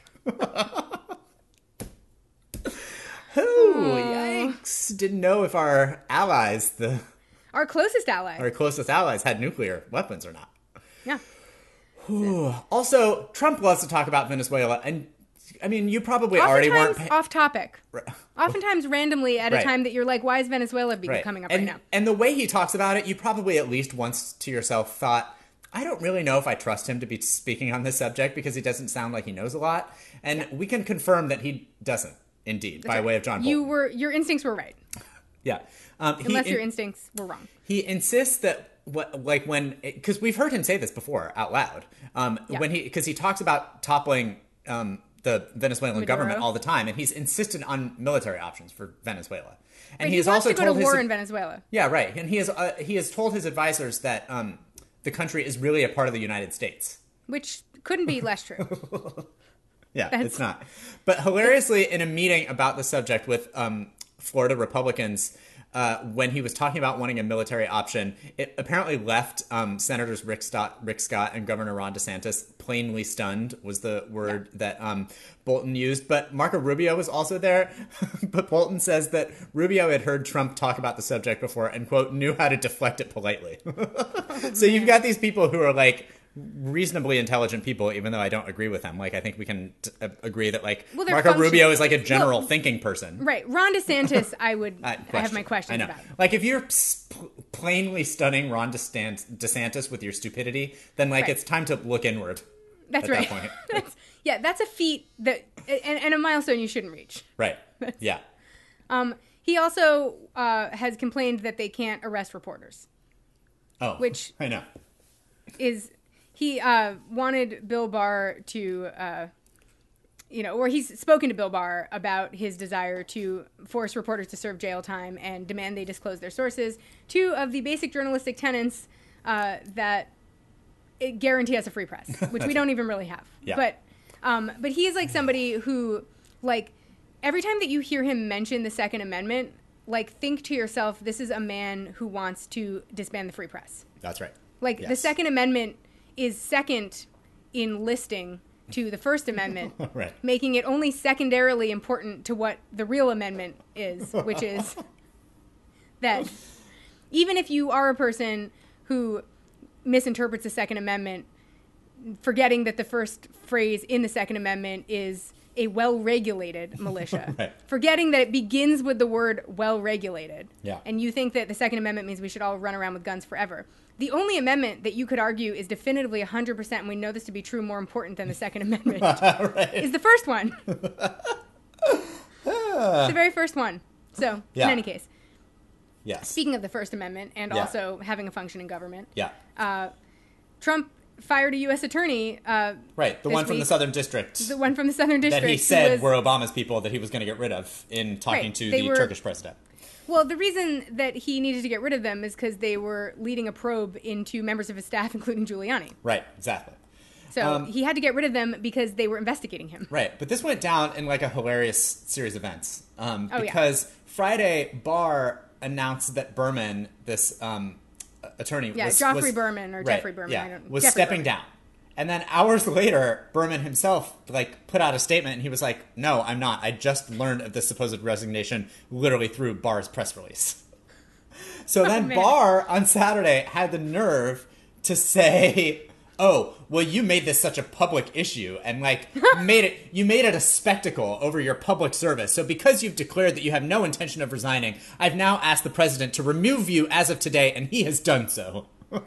Oh, yikes. Didn't know if our allies, the... Our closest ally. Our closest allies had nuclear weapons or not. Yeah. Also, Trump loves to talk about Venezuela, and I mean, you probably already weren't Oftentimes pay- off topic. Oftentimes randomly at a Right. time that you're like, why is Venezuela be- right. coming up and, right now? And the way he talks about it, you probably at least once to yourself thought, I don't really know if I trust him to be speaking on this subject because he doesn't sound like he knows a lot. And we can confirm that he doesn't, indeed, by right. way of John Bolton. You were your instincts were right, Yeah. Um, he, unless your in- instincts were wrong. He insists that what, like when, because we've heard him say this before out loud. Um, Yeah. when he, because he talks about toppling um, the Venezuelan Maduro. government all the time, and he's insisted on military options for Venezuela. And But he he has wants also to go to told war his, in Venezuela. yeah, right. And he has uh, he has told his advisors that um, the country is really a part of the United States. Which couldn't be less true. Yeah, That's- it's not. But hilariously, in a meeting about the subject with um, Florida Republicans, uh, when he was talking about wanting a military option, it apparently left um, Senators Rick Scott, Rick Scott and Governor Ron DeSantis plainly stunned, was the word yeah. that um, Bolton used. But Marco Rubio was also there. But Bolton says that Rubio had heard Trump talk about the subject before and, quote, knew how to deflect it politely. Oh, so you've got these people who are like, reasonably intelligent people, even though I don't agree with them. Like, I think we can t- agree that, like, well, Marco function- Rubio is like a general well, thinking person. Right. Ron DeSantis, I would, Uh, I have my questions I know. about. Like, if you're pl- plainly stunning Ron DeSan- DeSantis with your stupidity, then, like, Right. it's time to look inward. That's at right. That point. that's, yeah, that's a feat that, and, and a milestone you shouldn't reach. Right. Yeah. Um, he also uh, has complained that they can't arrest reporters. Oh, which I know. Is he uh, wanted Bill Barr to, uh, you know, or he's spoken to Bill Barr about his desire to force reporters to serve jail time and demand they disclose their sources. Two of the basic journalistic tenets uh, that it guarantee us a free press, which we don't even really have. Yeah. But, um, but he is like somebody who, like, every time that you hear him mention the Second Amendment, like, think to yourself, this is a man who wants to disband the free press. That's right. Like, Yes. the Second Amendment is second in listing to the First Amendment, Right. making it only secondarily important to what the real amendment is, which is that even if you are a person who misinterprets the Second Amendment, forgetting that the first phrase in the Second Amendment is a well-regulated militia, Right. forgetting that it begins with the word well-regulated, Yeah. and you think that the Second Amendment means we should all run around with guns forever. The only amendment that you could argue is definitively one hundred percent, and we know this to be true, more important than the Second Amendment, Right. is the first one. It's the very first one. So, Yeah. in any case, Yes. speaking of the First Amendment and Yeah. also having a functioning government, Yeah. uh, Trump fired a U S attorney. Uh, Right. The this one from the week. Southern District. The one from the Southern District. that he who said was- were Obama's people that he was going to get rid of in talking Right, to they the were- Turkish president. Well, the reason that he needed to get rid of them is because they were leading a probe into members of his staff, including Giuliani. Right. Exactly. So Um, he had to get rid of them because they were investigating him. Right, but this went down in like a hilarious series of events um, Oh, yeah. because Friday Barr announced that Berman, this um, attorney, Yeah, was, Joffrey was- Berman or right, Jeffrey Berman, yeah, I don't- was Jeffrey stepping Berman. down, and then hours later, Berman himself like put out a statement, and he was like, "No, I'm not. I just learned of this supposed resignation literally through Barr's press release." So then man. Barr on Saturday had the nerve to say, "Oh, well, you made this such a public issue and like made it you made it a spectacle over your public service. So because you've declared that you have no intention of resigning, I've now asked the president to remove you as of today, and he has done so."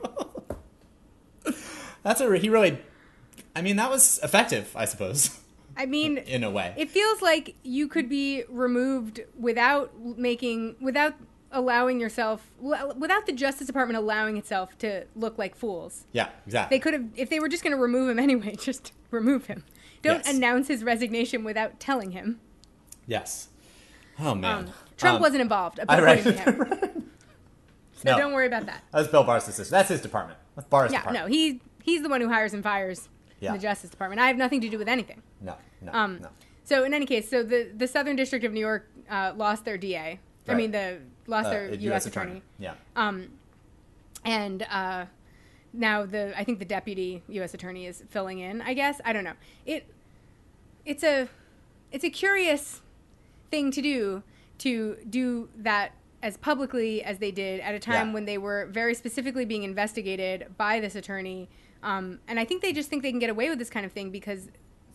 That's a he really I mean, that was effective, I suppose, I mean, in a way. it feels like you could be removed without making, without allowing yourself, without the Justice Department allowing itself to look like fools. Yeah, exactly. They could have, if they were just going to remove him anyway, just remove him. Don't Yes. announce his resignation without telling him. Yes. Oh man. Um, Trump Um, wasn't involved, I according right. to him. So No. don't worry about that. That was Bill Barr's decision. That's his department. That's Barr's Yeah, department. no, he he's the one who hires and fires Yeah. in the Justice Department. I have nothing to do with anything. No, no, Um, no. So in any case, so the, the Southern District of New York uh, lost their D A. I Right. mean, the lost Uh, their a U S attorney. Yeah. Um, and uh, now the I think the deputy U S attorney is filling in. I guess I don't know. It it's a it's a curious thing to do to do that as publicly as they did at a time Yeah. when they were very specifically being investigated by this attorney. Um, and I think they just think they can get away with this kind of thing because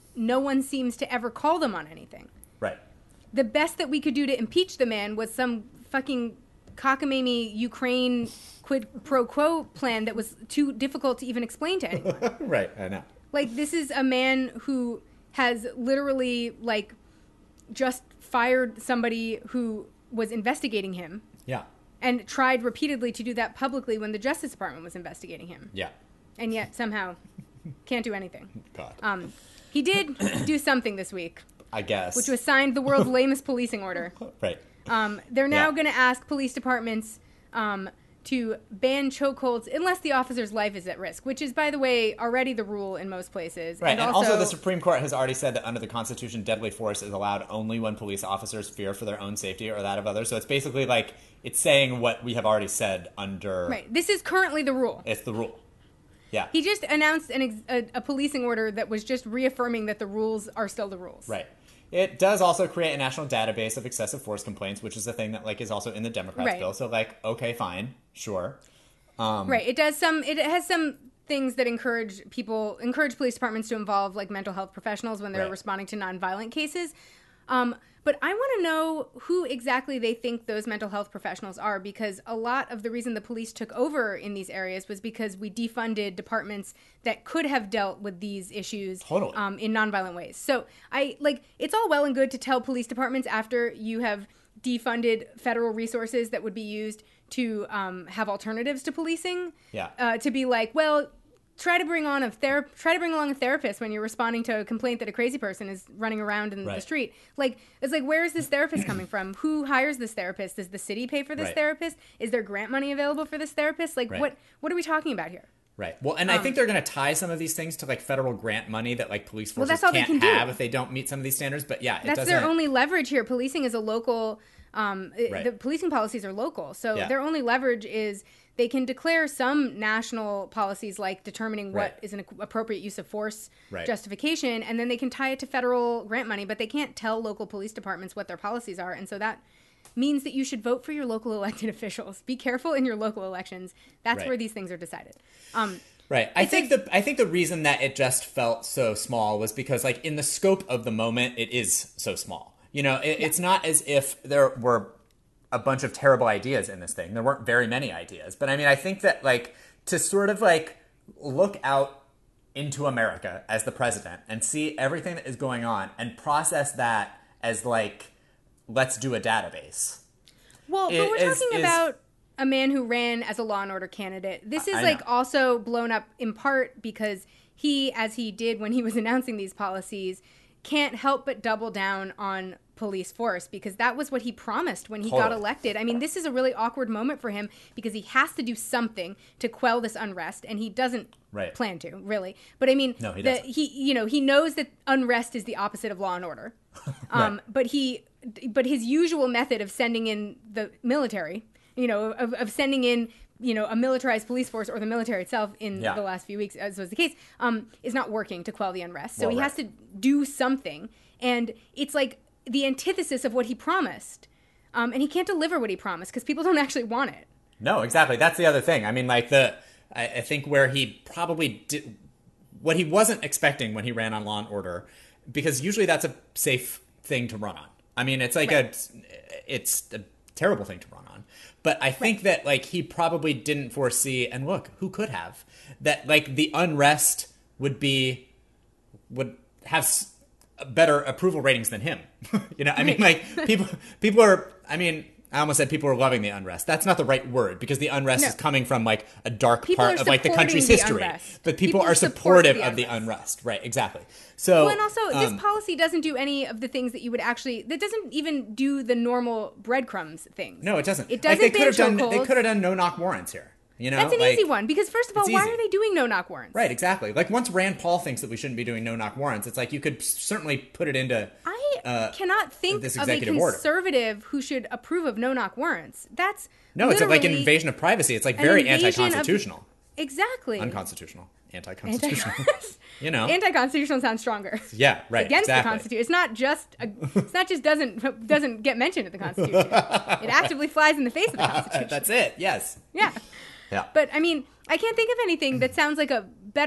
no one seems to ever call them on anything. Right. The best that we could do to impeach the man was some fucking cockamamie Ukraine quid pro quo plan that was too difficult to even explain to anyone. Right, I know. Like, this is a man who has literally, like, just fired somebody who was investigating him. Yeah. And tried repeatedly to do that publicly when the Justice Department was investigating him. Yeah. And yet, somehow, can't do anything. God. Um, he did do something this week. I guess. Which was signed the world's lamest policing order. Right. Um, they're now Yeah. going to ask police departments um, to ban chokeholds unless the officer's life is at risk, which is, by the way, already the rule in most places. Right, and, and also, also the Supreme Court has already said that under the Constitution, deadly force is allowed only when police officers fear for their own safety or that of others. So it's basically like, it's saying what we have already said under... Right, this is currently the rule. It's the rule. Yeah. He just announced an ex- a, a policing order that was just reaffirming that the rules are still the rules. Right. It does also create a national database of excessive force complaints, which is a thing that like is also in the Democrats' Right. bill. So like, okay, fine, sure. Um, Right. It does some. It has some things that encourage people, encourage police departments to involve like mental health professionals when they're Right. responding to nonviolent cases. Um, but I want to know who exactly they think those mental health professionals are, because a lot of the reason the police took over in these areas was because we defunded departments that could have dealt with these issues Totally. um, in nonviolent ways. So I like it's all well and good to tell police departments after you have defunded federal resources that would be used to um, have alternatives to policing. Yeah. Uh, to be like, well, try to bring on a ther- try to bring along a therapist when you're responding to a complaint that a crazy person is running around in Right. the street. Like, it's like, where is this therapist coming from? Who hires this therapist? Does the city pay for this Right. therapist? Is there grant money available for this therapist? Like, Right. what what are we talking about here? Right. Well, and I think they're going to tie some of these things to like federal grant money that like police Well, forces that's all they can't can do. have if they don't meet some of these standards. But yeah, it That's doesn't. their only leverage here. Policing is a local. Um, it- Right. The policing policies are local, so Yeah. their only leverage is they can declare some national policies, like determining what Right. is an appropriate use of force Right. justification, and then they can tie it to federal grant money. But they can't tell local police departments what their policies are, and so that means that you should vote for your local elected officials. Be careful in your local elections. That's Right. where these things are decided. Um, Right. I It's think like- the I think the reason that it just felt so small was because like in the scope of the moment, it is so small. You know, it, it's not as if there were a bunch of terrible ideas in this thing. There weren't very many ideas. But I mean, I think that like to sort of like look out into America as the president and see everything that is going on and process that as like, let's do a database. Well, It but we're is- talking is- about a man who ran as a law and order candidate. This is I like know. also blown up in part because he, as he did when he was announcing these policies, can't help but double down on police force because that was what he promised when he got Totally. elected. I mean, this is a really awkward moment for him because he has to do something to quell this unrest, and he doesn't Right. plan to, really. But I mean, No, he the, doesn't. he you know, he knows that unrest is the opposite of law and order. Um, Right. but he but his usual method of sending in the military, you know, of, of sending in, you know, a militarized police force or the military itself in Yeah. the last few weeks, as was the case, um, is not working to quell the unrest. So Well, he right. has to do something. And it's like the antithesis of what he promised. Um, and he can't deliver what he promised because people don't actually want it. No, exactly. That's the other thing. I mean, like the, I, I think where he probably did, what he wasn't expecting when he ran on Law and Order, because usually that's a safe thing to run on. I mean, it's like Right. a, it's a terrible thing to run on. But I think that like he probably didn't foresee, and look, who could have, that like the unrest would be, would have s- better approval ratings than him. You know, I mean, like people, people are, I mean, I almost said people are loving the unrest. That's not the right word because the unrest No. is coming from like a dark People part are of like the supporting country's the history. unrest. But people, People are support supportive the of the unrest. unrest. Right, exactly. So Well, and also, this um, policy doesn't do any of the things that you would actually. That doesn't even do the normal breadcrumbs things. no, it doesn't. It Like, doesn't they could ban have done they chokeholds. could have done no knock warrants here. You know, That's an like, easy one because first of all, it's why easy. are they doing no knock warrants? Right, exactly. Like once Rand Paul thinks that we shouldn't be doing no knock warrants, it's like you could certainly put it into I uh, cannot think this of a executive order. conservative who should approve of no knock warrants. That's No, it's like an literally invasion of privacy. It's like an very invasion of- anti-constitutional. Exactly. Unconstitutional. Anti-constitutional. Anti- You know. Anti-constitutional sounds stronger. Yeah, right. Against exactly. the Constitution. It's not just a, it's not just doesn't doesn't get mentioned in the Constitution. It actively flies in the face of the Constitution. That's it. Yes. Yeah. Yeah. But I mean, I can't think of anything that sounds like a better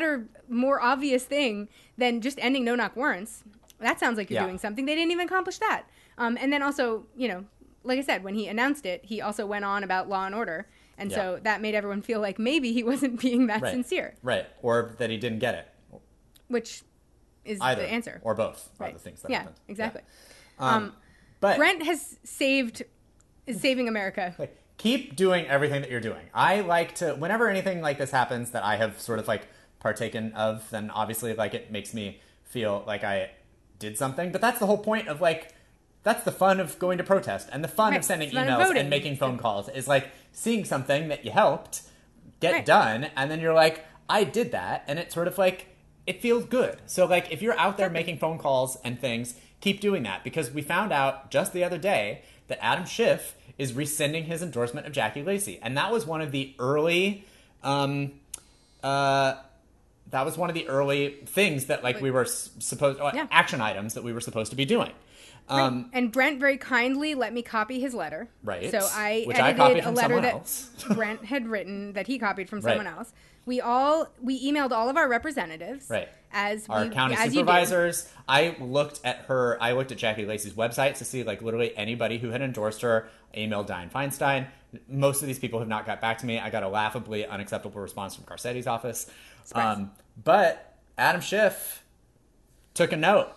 more obvious thing than just ending no-knock warrants. That sounds like you're Yeah. doing something. They didn't even accomplish that. Um, and then also, you know, like I said, when he announced it, he also went on about law and order. And Yeah. so that made everyone feel like maybe he wasn't being that Right. sincere, Right. Or that he didn't get it. which is Either. the answer. Or both right. are the things that yeah, happened. exactly. Yeah. Um, Um, but Brent has saved, is saving America. like, keep doing everything that you're doing. I like to, whenever anything like this happens that I have sort of like partaken of, then obviously like it makes me feel like I did something. But that's the whole point of like, that's the fun of going to protest and the fun Right. of sending It's fun of emails voting. and making phone calls is like seeing something that you helped get Right. done. And then you're like, I did that. And it's sort of like, it feels good. So like if you're out there making phone calls and things, keep doing that, because we found out just the other day that Adam Schiff is rescinding his endorsement of Jackie Lacey. And that was one of the early, um, uh, that was one of the early things that like we were s- supposed, uh, Yeah. action items that we were supposed to be doing. Um, Right. And Brent very kindly let me copy his letter. Right. So I Which I edited copied a from letter someone that else. Brent had written that he copied from Right. someone else. We all we emailed all of our representatives. Right. As Our we, county as you do. supervisors. I looked at her. I looked at Jackie Lacey's website to see like literally anybody who had endorsed her. I emailed Dianne Feinstein. Most of these people have not got back to me. I got a laughably unacceptable response from Garcetti's office. Surprise. Um, but Adam Schiff took a note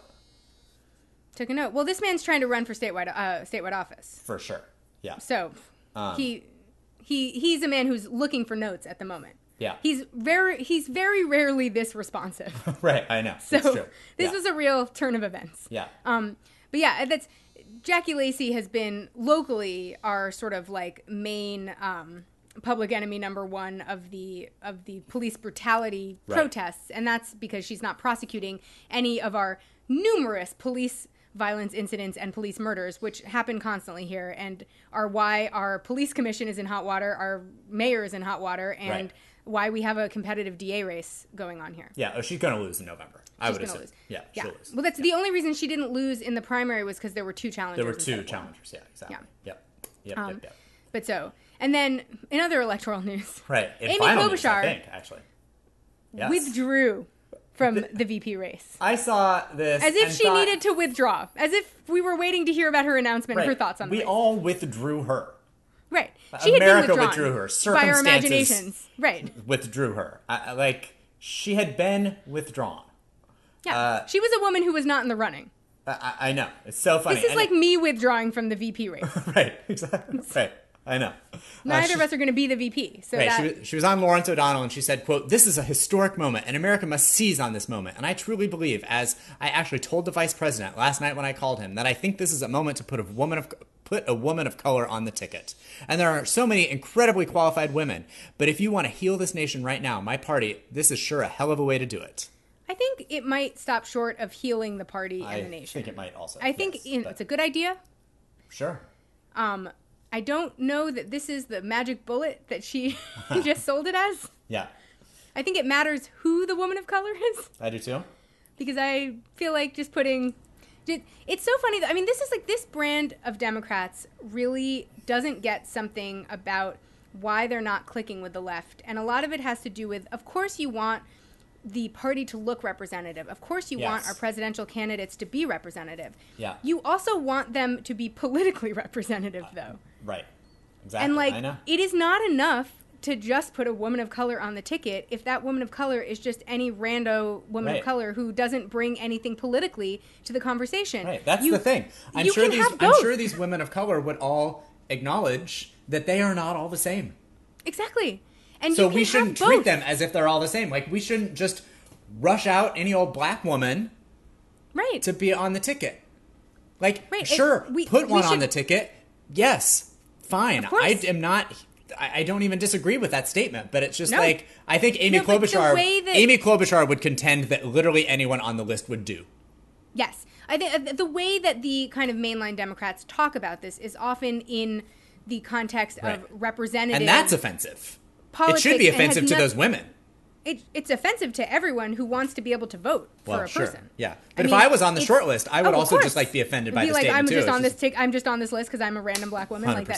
Took a note. Well, this man's trying to run for statewide uh, statewide office. for sure. Yeah. So Um, he he he's a man who's looking for notes at the moment. Yeah. He's very he's very rarely this responsive. Right. I know. So it's true. this Yeah. was a real turn of events. Yeah. Um, but yeah, that's Jackie Lacey has been locally our sort of like main um, public enemy number one of the of the police brutality Right. protests, and that's because she's not prosecuting any of our numerous police violence incidents and police murders, which happen constantly here, and are why our police commission is in hot water, our mayor is in hot water, and Right. why we have a competitive D A race going on here. Yeah. Oh, she's going to lose in November. I She's would gonna assume. lose. Yeah. Yeah. She'll lose. Well, that's the only reason she didn't lose in the primary was because there were two challengers. There were instead two of one. challengers. Yeah. Exactly. Yeah. Yep. Yep. Um, yep. Yep. But so, and then in other electoral news, Right. In Amy final news, I Klobuchar think, actually. Yes. withdrew from the V P race. I saw this As if and she thought, needed to withdraw. As if we were waiting to hear about her announcement and her thoughts on the We race. all withdrew her. Right. She had America been withdrawn withdrew her. by our Circumstances- imaginations. Right. Withdrew her. I, I- like she had been withdrawn. Yeah. Uh, she was a woman who was not in the running. I, I I know. It's so funny. This is And like it- me withdrawing from the V P race. right. Exactly. Right. I know. Uh, Neither she- of us are going to be the V P. So Right, that, she, was, she was on Lawrence O'Donnell and she said, quote, "This is a historic moment and America must seize on this moment. And I truly believe, as I actually told the vice president last night when I called him, that I think this is a moment to put a woman of put a woman of color on the ticket. And there are so many incredibly qualified women. But if you want to heal this nation right now, my party, this is sure a hell of a way to do it." I think it might stop short of healing the party I and the nation. think it might also. I think yes, you know, but- it's a good idea. Sure. Um, I don't know that this is the magic bullet that she just sold it as. Yeah, I think it matters who the woman of color is, I do too. because I feel like just putting. ju- It's so funny. That, I mean, this is like this brand of Democrats really doesn't get something about why they're not clicking with the left, and a lot of it has to do with, of course, you want the party to look representative. Of course, you want Yes. our presidential candidates to be representative. Yeah. You also want them to be politically representative, though. Right. Exactly. And I like, know. it is not enough to just put a woman of color on the ticket if that woman of color is just any rando woman Right. of color who doesn't bring anything politically to the conversation. Right. That's You- the thing. I'm you sure can these. have I'm both. sure these women of color would all acknowledge that they are not all the same. Exactly. And So you can we shouldn't have treat both. them as if they're all the same. Like we shouldn't just rush out any old black woman Right. to be on the ticket. Like, Right, it- sure, we- put we one on should- the ticket. Yes, fine. Of course. I am not. I I don't even disagree with that statement. But it's just No. like I think Amy No, but the Klobuchar. way that- Amy Klobuchar would contend that literally anyone on the list would do. Yes. I think uh, the way that the kind of mainline Democrats talk about this is often in the context Right. of representative. And that's offensive. politics It should be and has offensive to not- those women. It, it's offensive to everyone who wants to be able to vote for Well, a sure. person. Yeah. But if mean, I was on the it's- short list, I would oh, of also just course. like be offended by be the like, statement I'm too. just It's on this just- tick. I'm just on this list because I'm a random black woman like that. one hundred percent.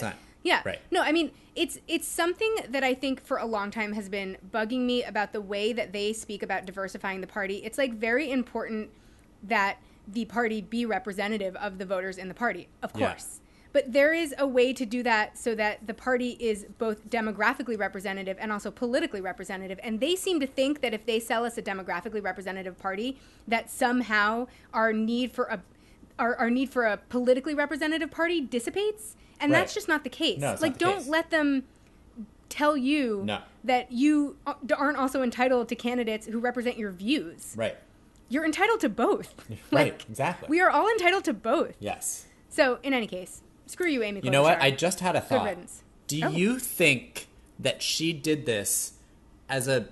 Yeah. Right. No, I mean, it's it's something that I think for a long time has been bugging me about the way that they speak about diversifying the party. It's like very important that the party be representative of the voters in the party, of course. Yeah. But there is a way to do that so that the party is both demographically representative and also politically representative. And they seem to think that if they sell us a demographically representative party, that somehow our need for a our, our need for a politically representative party dissipates. And Right. that's just not the case. No, it's like, not the don't case. let them tell you No. that you aren't also entitled to candidates who represent your views. Right. You're entitled to both. Right, Like, exactly. We are all entitled to both. Yes. So, in any case, screw you, Amy Klobuchar. You know what? I just had a Good thought. riddance. Do Oh. you think that she did this as a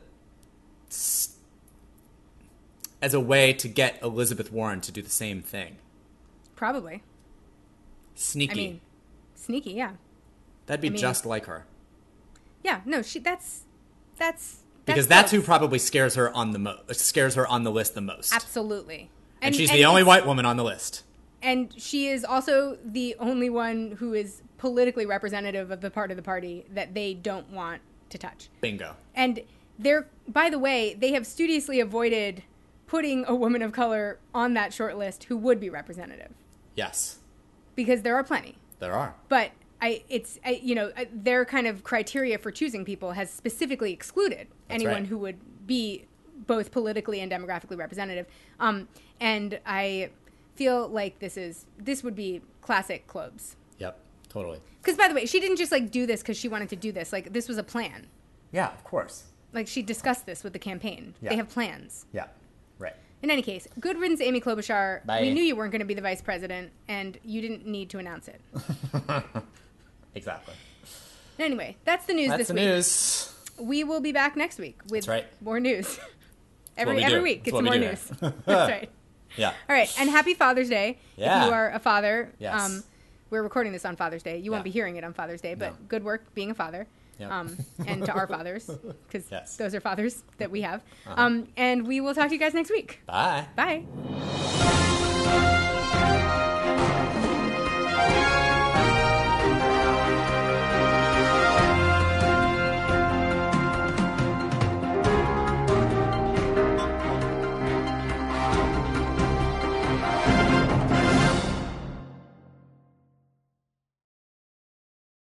as a way to get Elizabeth Warren to do the same thing? Probably. Sneaky. I mean, sneaky, yeah. That'd be I mean- just like her. Yeah, no, she. That's that's Because that's who close. probably scares her on the mo- scares her on the list the most. Absolutely. And, she's the only it's- white woman on the list. And she is also the only one who is politically representative of the part of the party that they don't want to touch. Bingo. And they're, by the way, they have studiously avoided putting a woman of color on that short list who would be representative, Yes, because there are plenty. there are. But I, it's, I, you know, I- their kind of criteria for choosing people has specifically excluded That's anyone right. who would be both politically and demographically representative. Um, and I feel like this is this would be classic Klobes. Yep, totally. Because, by the way, she didn't just like do this because she wanted to do this. Like, this was a plan. Yeah, of course. Like, she discussed this with the campaign. Yeah. They have plans. Yeah, right. In any case, good riddance, Amy Klobuchar. Bye. We knew you weren't going to be the vice president, and you didn't need to announce it. Exactly. Anyway, that's the news That's this the week. news. We will be back next week with That's right. more news. every we every do. week, That's get what some we more do news. here. That's right. Yeah. All right, and happy Father's Day Yeah. if you are a father. Yes. Um, we're recording this on Father's Day. You won't Yeah. be hearing it on Father's Day, but No. good work being a father. Yep. Um, and to our fathers, because Yes. those are fathers that we have. Uh-huh. Um, and we will talk to you guys next week. Bye. Bye.